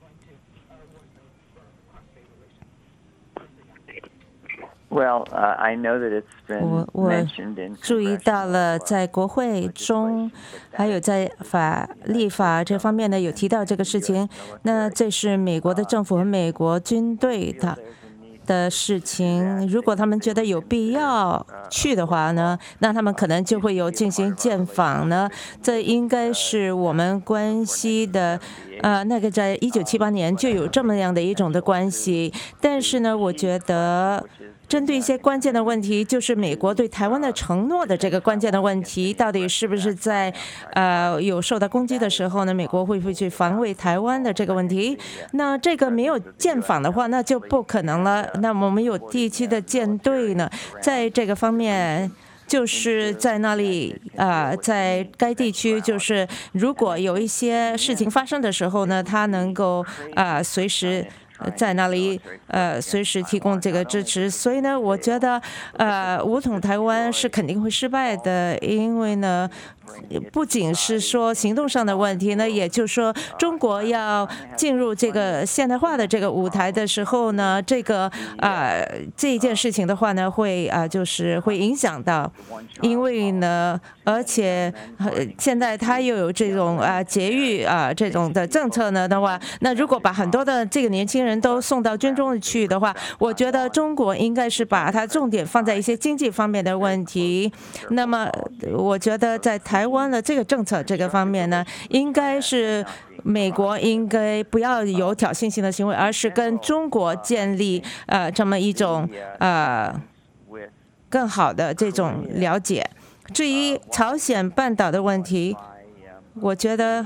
Well, uh, I know that it's been 我 mentioned in 注意到了，在国会中，还有在法立法这方面呢，有提到这个事情。那这是美国的政府和美国军队的的事情。如果他们觉得有必要去的话呢，那他们可能就会有进行建访呢。这应该是我们关系的。呃，那个在一九七八年就有这么样的一种的关系。但是呢，我觉得。针对一些关键的问题，就是美国对台湾的承诺的这个关键的问题，到底是不是在呃有受到攻击的时候呢，美国会不会去防卫台湾的这个问题？那这个没有建访的话，那就不可能了。那我们有地区的舰队呢，在这个方面。就是在那里啊、呃，在该地区，就是如果有一些事情发生的时候呢，他能够啊、呃、随时。在那里，呃，随时提供这个支持，所以呢，我觉得，呃，武统台湾是肯定会失败的，因为呢， 不仅是说行动上的问题呢，也就是说，中国要进入这个现代化的这个舞台的时候呢，这个啊、呃、这一件事情的话呢，会啊、呃、就是会影响到，因为呢，而且、呃、现在他又有这种啊、呃、节育啊、呃、这种的政策呢的话，那如果把很多的这个年轻人都送到军中去的话，我觉得中国应该是把它重点放在一些经济方面的问题。那么，我觉得在台湾的这个政策这个方面呢，应该是美国应该不要有挑衅性的行为，而是跟中国建立呃这么一种呃更好的这种了解。至于朝鲜半岛的问题，我觉得，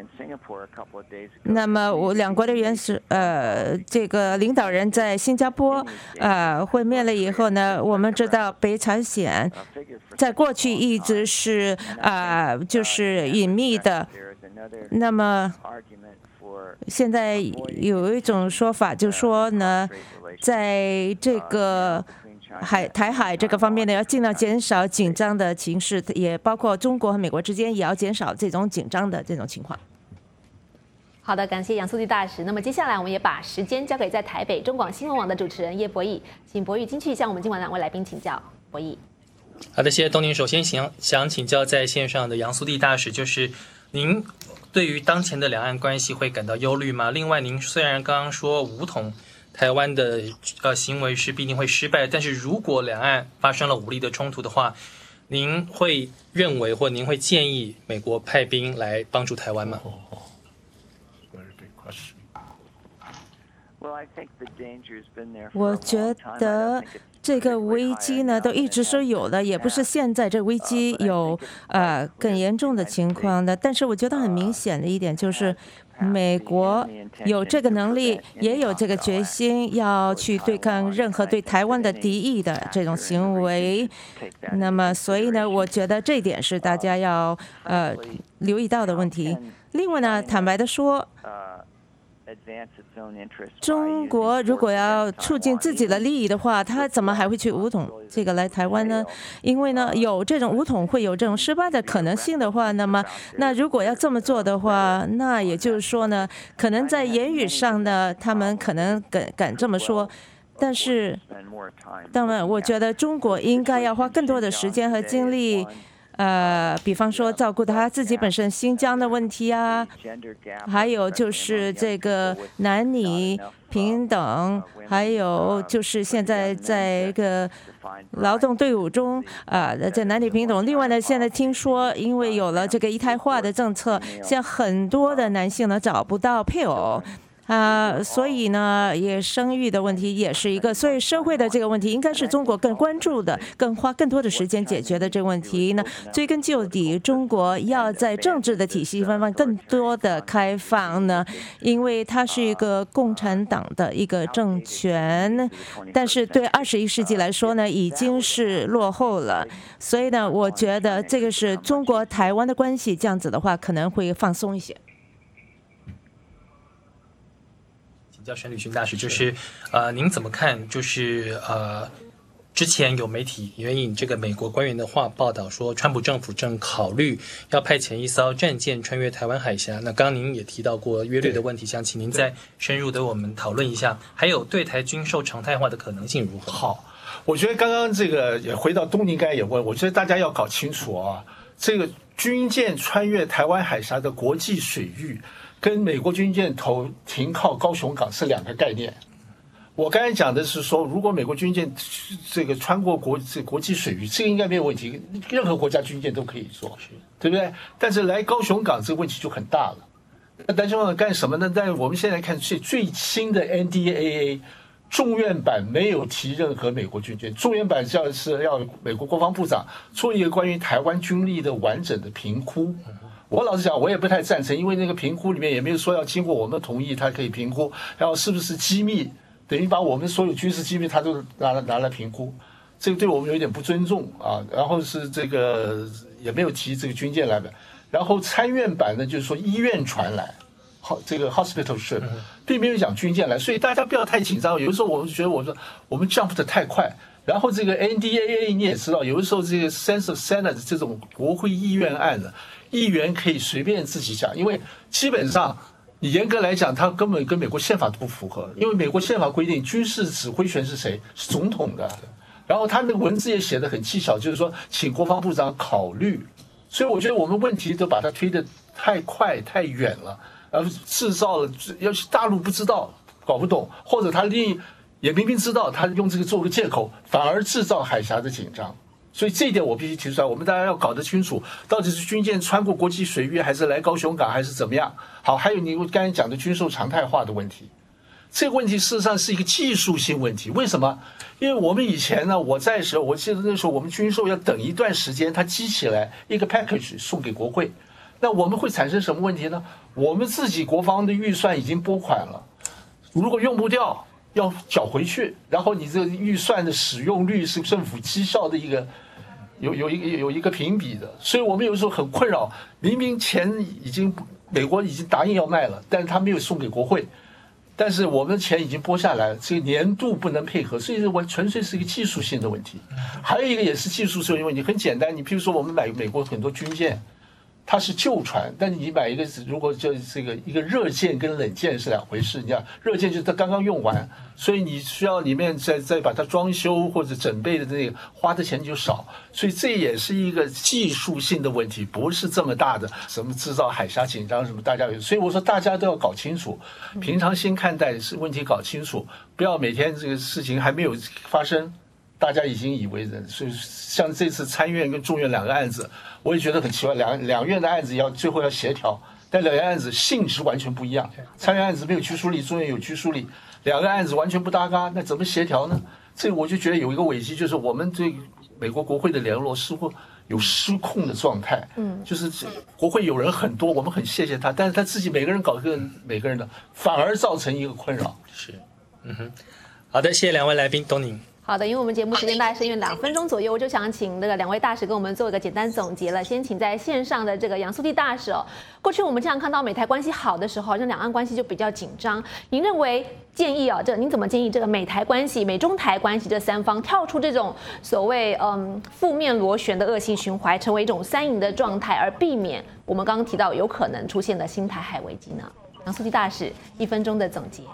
那么我两国的元首呃这个领导人在新加坡呃会面了以后呢，我们知道北朝鲜在过去一直是啊、呃、就是隐秘的，那么现在有一种说法就说呢，在这个海台海这个方面呢，要尽量减少紧张的情势，也包括中国和美国之间也要减少这种紧张的这种情况。 好的，感谢杨素娣大使。那么接下来我们也把时间交给在台北中广新闻网的主持人叶博弈，请博弈继续向我们今晚两位来宾请教。博弈。 好的，谢谢东宁。首先想想请教在线上的杨素娣大使，就是您对于当前的两岸关系会感到忧虑吗？另外，您虽然刚刚说武统台湾的呃行为是必定会失败，但是如果两岸发生了武力的冲突的话，您会认为或您会建议美国派兵来帮助台湾吗？ 我觉得这个危机呢都一直是有的，也不是现在这危机有呃更严重的情况的。但是我觉得很明显的一点就是，美国有这个能力，也有这个决心要去对抗任何对台湾的敌意的这种行为。那么，所以呢，我觉得这一点是大家要呃留意到的问题。另外呢，坦白的说，中国如果要促进自己的利益的话，他怎么还会去武统这个来台湾呢？因为呢，有这种武统会有这种失败的可能性的话，那么那如果要这么做的话，那也就是说呢，可能在言语上呢，他们可能敢敢这么说。但是，当然，我觉得中国应该要花更多的时间和精力。呃，比方说照顾他自己本身新疆的问题啊，还有就是这个男女平等，还有就是现在在一个劳动队伍中啊，这男女平等。另外呢，现在听说因为有了这个一胎化的政策，像很多的男性呢找不到配偶。啊、呃，所以呢，也生育的问题也是一个，所以社会的这个问题应该是中国更关注的，更花更多的时间解决的这个问题呢。追根究底，中国要在政治的体系方面更多的开放呢，因为它是一个共产党的一个政权，但是对二十一世纪来说呢，已经是落后了。所以呢，我觉得这个是中国台湾的关系，这样子的话可能会放松一些。 叫沈履勋大使，就是呃，您怎么看？就是呃，之前有媒体援引这个美国官员的话报道说，川普政府正考虑要派遣一艘战舰穿越台湾海峡。那刚刚您也提到过约略的问题，想请您再深入的我们讨论一下，还有对台军售常态化的可能性如何？ 好，我觉得刚刚这个也回到东宁刚才也问，我觉得大家要搞清楚啊，这个军舰穿越台湾海峡的国际水域。跟美国军舰头停靠高雄港是两个概念。我刚才讲的是说，如果美国军舰这个穿过国这国际水域，这个应该没有问题，任何国家军舰都可以做，对不对？但是来高雄港这个问题就很大了。那高雄港干什么呢？但是我们现在看最最新的 N D A A 众院版没有提任何美国军舰，众院版叫是要美国国防部长做一个关于台湾军力的完整的评估。我老实讲，我也不太赞成，因为那个评估里面也没有说要经过我们的同意，他可以评估，然后是不是机密，等于把我们所有军事机密他都拿来拿来评估，这个对我们有一点不尊重啊。然后是这个也没有提这个军舰来的，然后参院版呢就是说医院船来，好这个 hospital ship， 并没有讲军舰来，所以大家不要太紧张。有的时候我们觉得我说我们 jump 的太快。 然后这个 N D A A 你也知道，有的时候这个 sense of Senate 这种国会议院案呢，议员可以随便自己讲，因为基本上你严格来讲，它根本跟美国宪法都不符合，因为美国宪法规定军事指挥权是谁？是总统的。然后他那个文字也写得很技巧，就是说请国防部长考虑。所以我觉得我们问题都把它推得太快太远了，然后制造了，要是大陆不知道搞不懂，或者他另也明明知道，他用这个做个借口，反而制造海峡的紧张。所以这一点我必须提出来，我们大家要搞得清楚，到底是军舰穿过国际水域，还是来高雄港，还是怎么样？好，还有你刚才讲的军售常态化的问题，这个问题事实上是一个技术性问题。为什么？因为我们以前呢，我在的时候，我记得那时候我们军售要等一段时间，它积起来一个 package 送给国会，那我们会产生什么问题呢？我们自己国防的预算已经拨款了，如果用不掉，要缴回去，然后你这个预算的使用率是政府绩效的一个有有一个有一个评比的，所以我们有时候很困扰，明明钱已经美国已经答应要卖了，但是他没有送给国会，但是我们的钱已经拨下来了，这个年度不能配合，所以我纯粹是一个技术性的问题。还有一个也是技术性的问题，很简单，你譬如说我们买美国很多军舰，它是旧船，但你买一个如果就这个一个热舰跟冷舰是两回事，你看热舰就是它刚刚用完，所以你需要里面再再把它装修或者整备的那个花的钱就少，所以这也是一个技术性的问题，不是这么大的什么制造海峡紧张什么大家有，所以我说大家都要搞清楚，平常心看待是问题搞清楚，不要每天这个事情还没有发生，大家已经以为人，所以像这次参院跟众院两个案子，我也觉得很奇怪，两两院的案子要最后要协调，但两院案子性质完全不一样，参院案子没有拘束力，众院有拘束力，两个案子完全不搭嘎，那怎么协调呢？这个我就觉得有一个危机，就是我们对美国国会的联络似乎有失控的状态，嗯，就是国会有人很多，我们很谢谢他，但是他自己每个人搞个每个人的，反而造成一个困扰。 是，嗯哼，好的，谢谢两位来宾，东宁。 好的，因为我们节目时间大概是因为两分钟左右，我就想请那个两位大使跟我们做一个简单总结了。先请在线上的这个杨素娣大使哦，过去我们经常看到美台关系好的时候，好像两岸关系就比较紧张。您认为建议啊，这您怎么建议这个美台关系、美中台关系这三方跳出这种所谓嗯负面螺旋的恶性循环，成为一种三赢的状态，而避免我们刚刚提到有可能出现的新台海危机呢？杨素娣大使，一分钟的总结。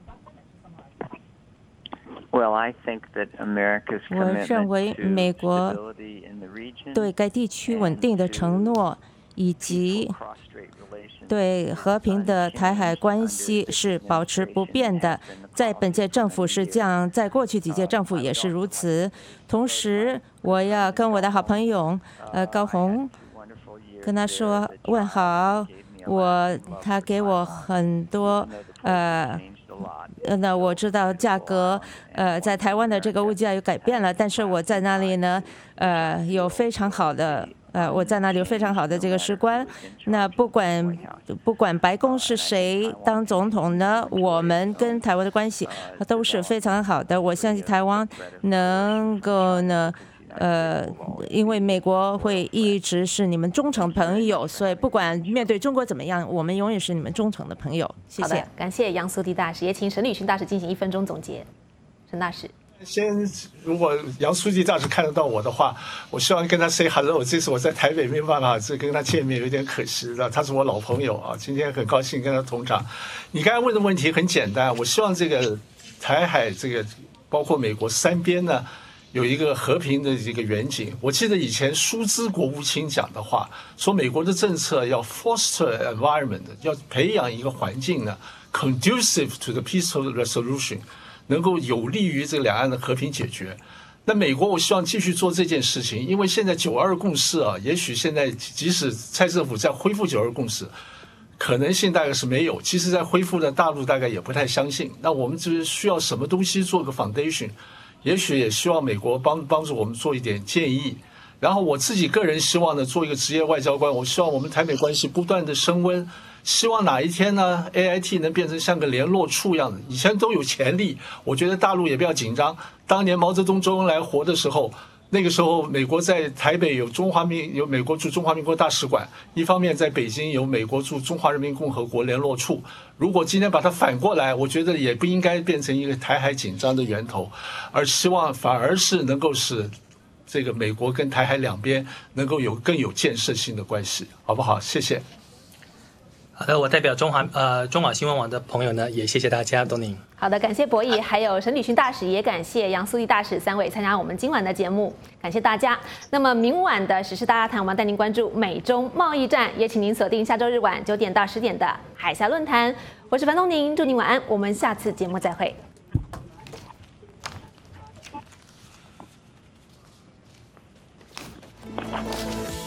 Well, I think that America's 我认为美国对该地区稳定的承诺，以及对和平的台海关系是保持不变的。在本届政府是这样，在过去几届政府也是如此。同时，我要跟我的好朋友呃高虹跟他说问好，我他给我很多呃。那我知道价格，呃，在台湾的这个物价有改变了，但是我在那里呢，呃，有非常好的，呃，我在那里有非常好的这个士官。那不管不管白宫是谁当总统呢，我们跟台湾的关系都是非常好的。我相信台湾能够呢。呃，因为美国会一直是你们忠诚朋友，所以不管面对中国怎么样，我们永远是你们忠诚的朋友。谢谢。 好的，感谢杨素娣大使，也请沈礼勋大使进行一分钟总结。沈大使， 先，如果杨素娣大使看得到我的话，我希望跟他 say hello。这次我在台北没有办法这跟他见面，有点可惜的。他是我老朋友啊，今天很高兴跟他同场。你刚才问的问题很简单，我希望这个台海这个包括美国三边呢。有一个和平的一个远景。我记得以前舒兹国务卿讲的话，说美国的政策要 foster environment， 要培养一个环境呢 ，conducive to the peaceful resolution， 能够有利于这两岸的和平解决。那美国我希望继续做这件事情，因为现在九二共识啊，也许现在即使蔡政府在恢复九二共识，可能性大概是没有。其实，在恢复的大陆大概也不太相信。那我们就是需要什么东西做个 foundation。也许也希望美国帮帮助我们做一点建议，然后我自己个人希望呢，做一个职业外交官，我希望我们台美关系不断的升温，希望哪一天呢 ，A I T 能变成像个联络处一样的，以前都有潜力，我觉得大陆也不要紧张。当年毛泽东、周恩来活的时候， 那个时候，美国在台北有中华民有美国驻中华民国大使馆，一方面在北京有美国驻中华人民共和国联络处。如果今天把它反过来，我觉得也不应该变成一个台海紧张的源头，而希望反而是能够使这个美国跟台海两边能够有更有建设性的关系，好不好？谢谢。 好的，我代表中华呃中广新闻网的朋友呢，也谢谢大家，董宁。 好的，感谢博弈，还有沈礼勋大使，也感谢杨苏丽大使三位参加我们今晚的节目，感谢大家。那么明晚的时事大家谈，我们带您关注美中贸易战，也请您锁定下周日晚九点到十点的海峡论坛。我是樊东宁，祝您晚安，我们下次节目再会。 Thank you.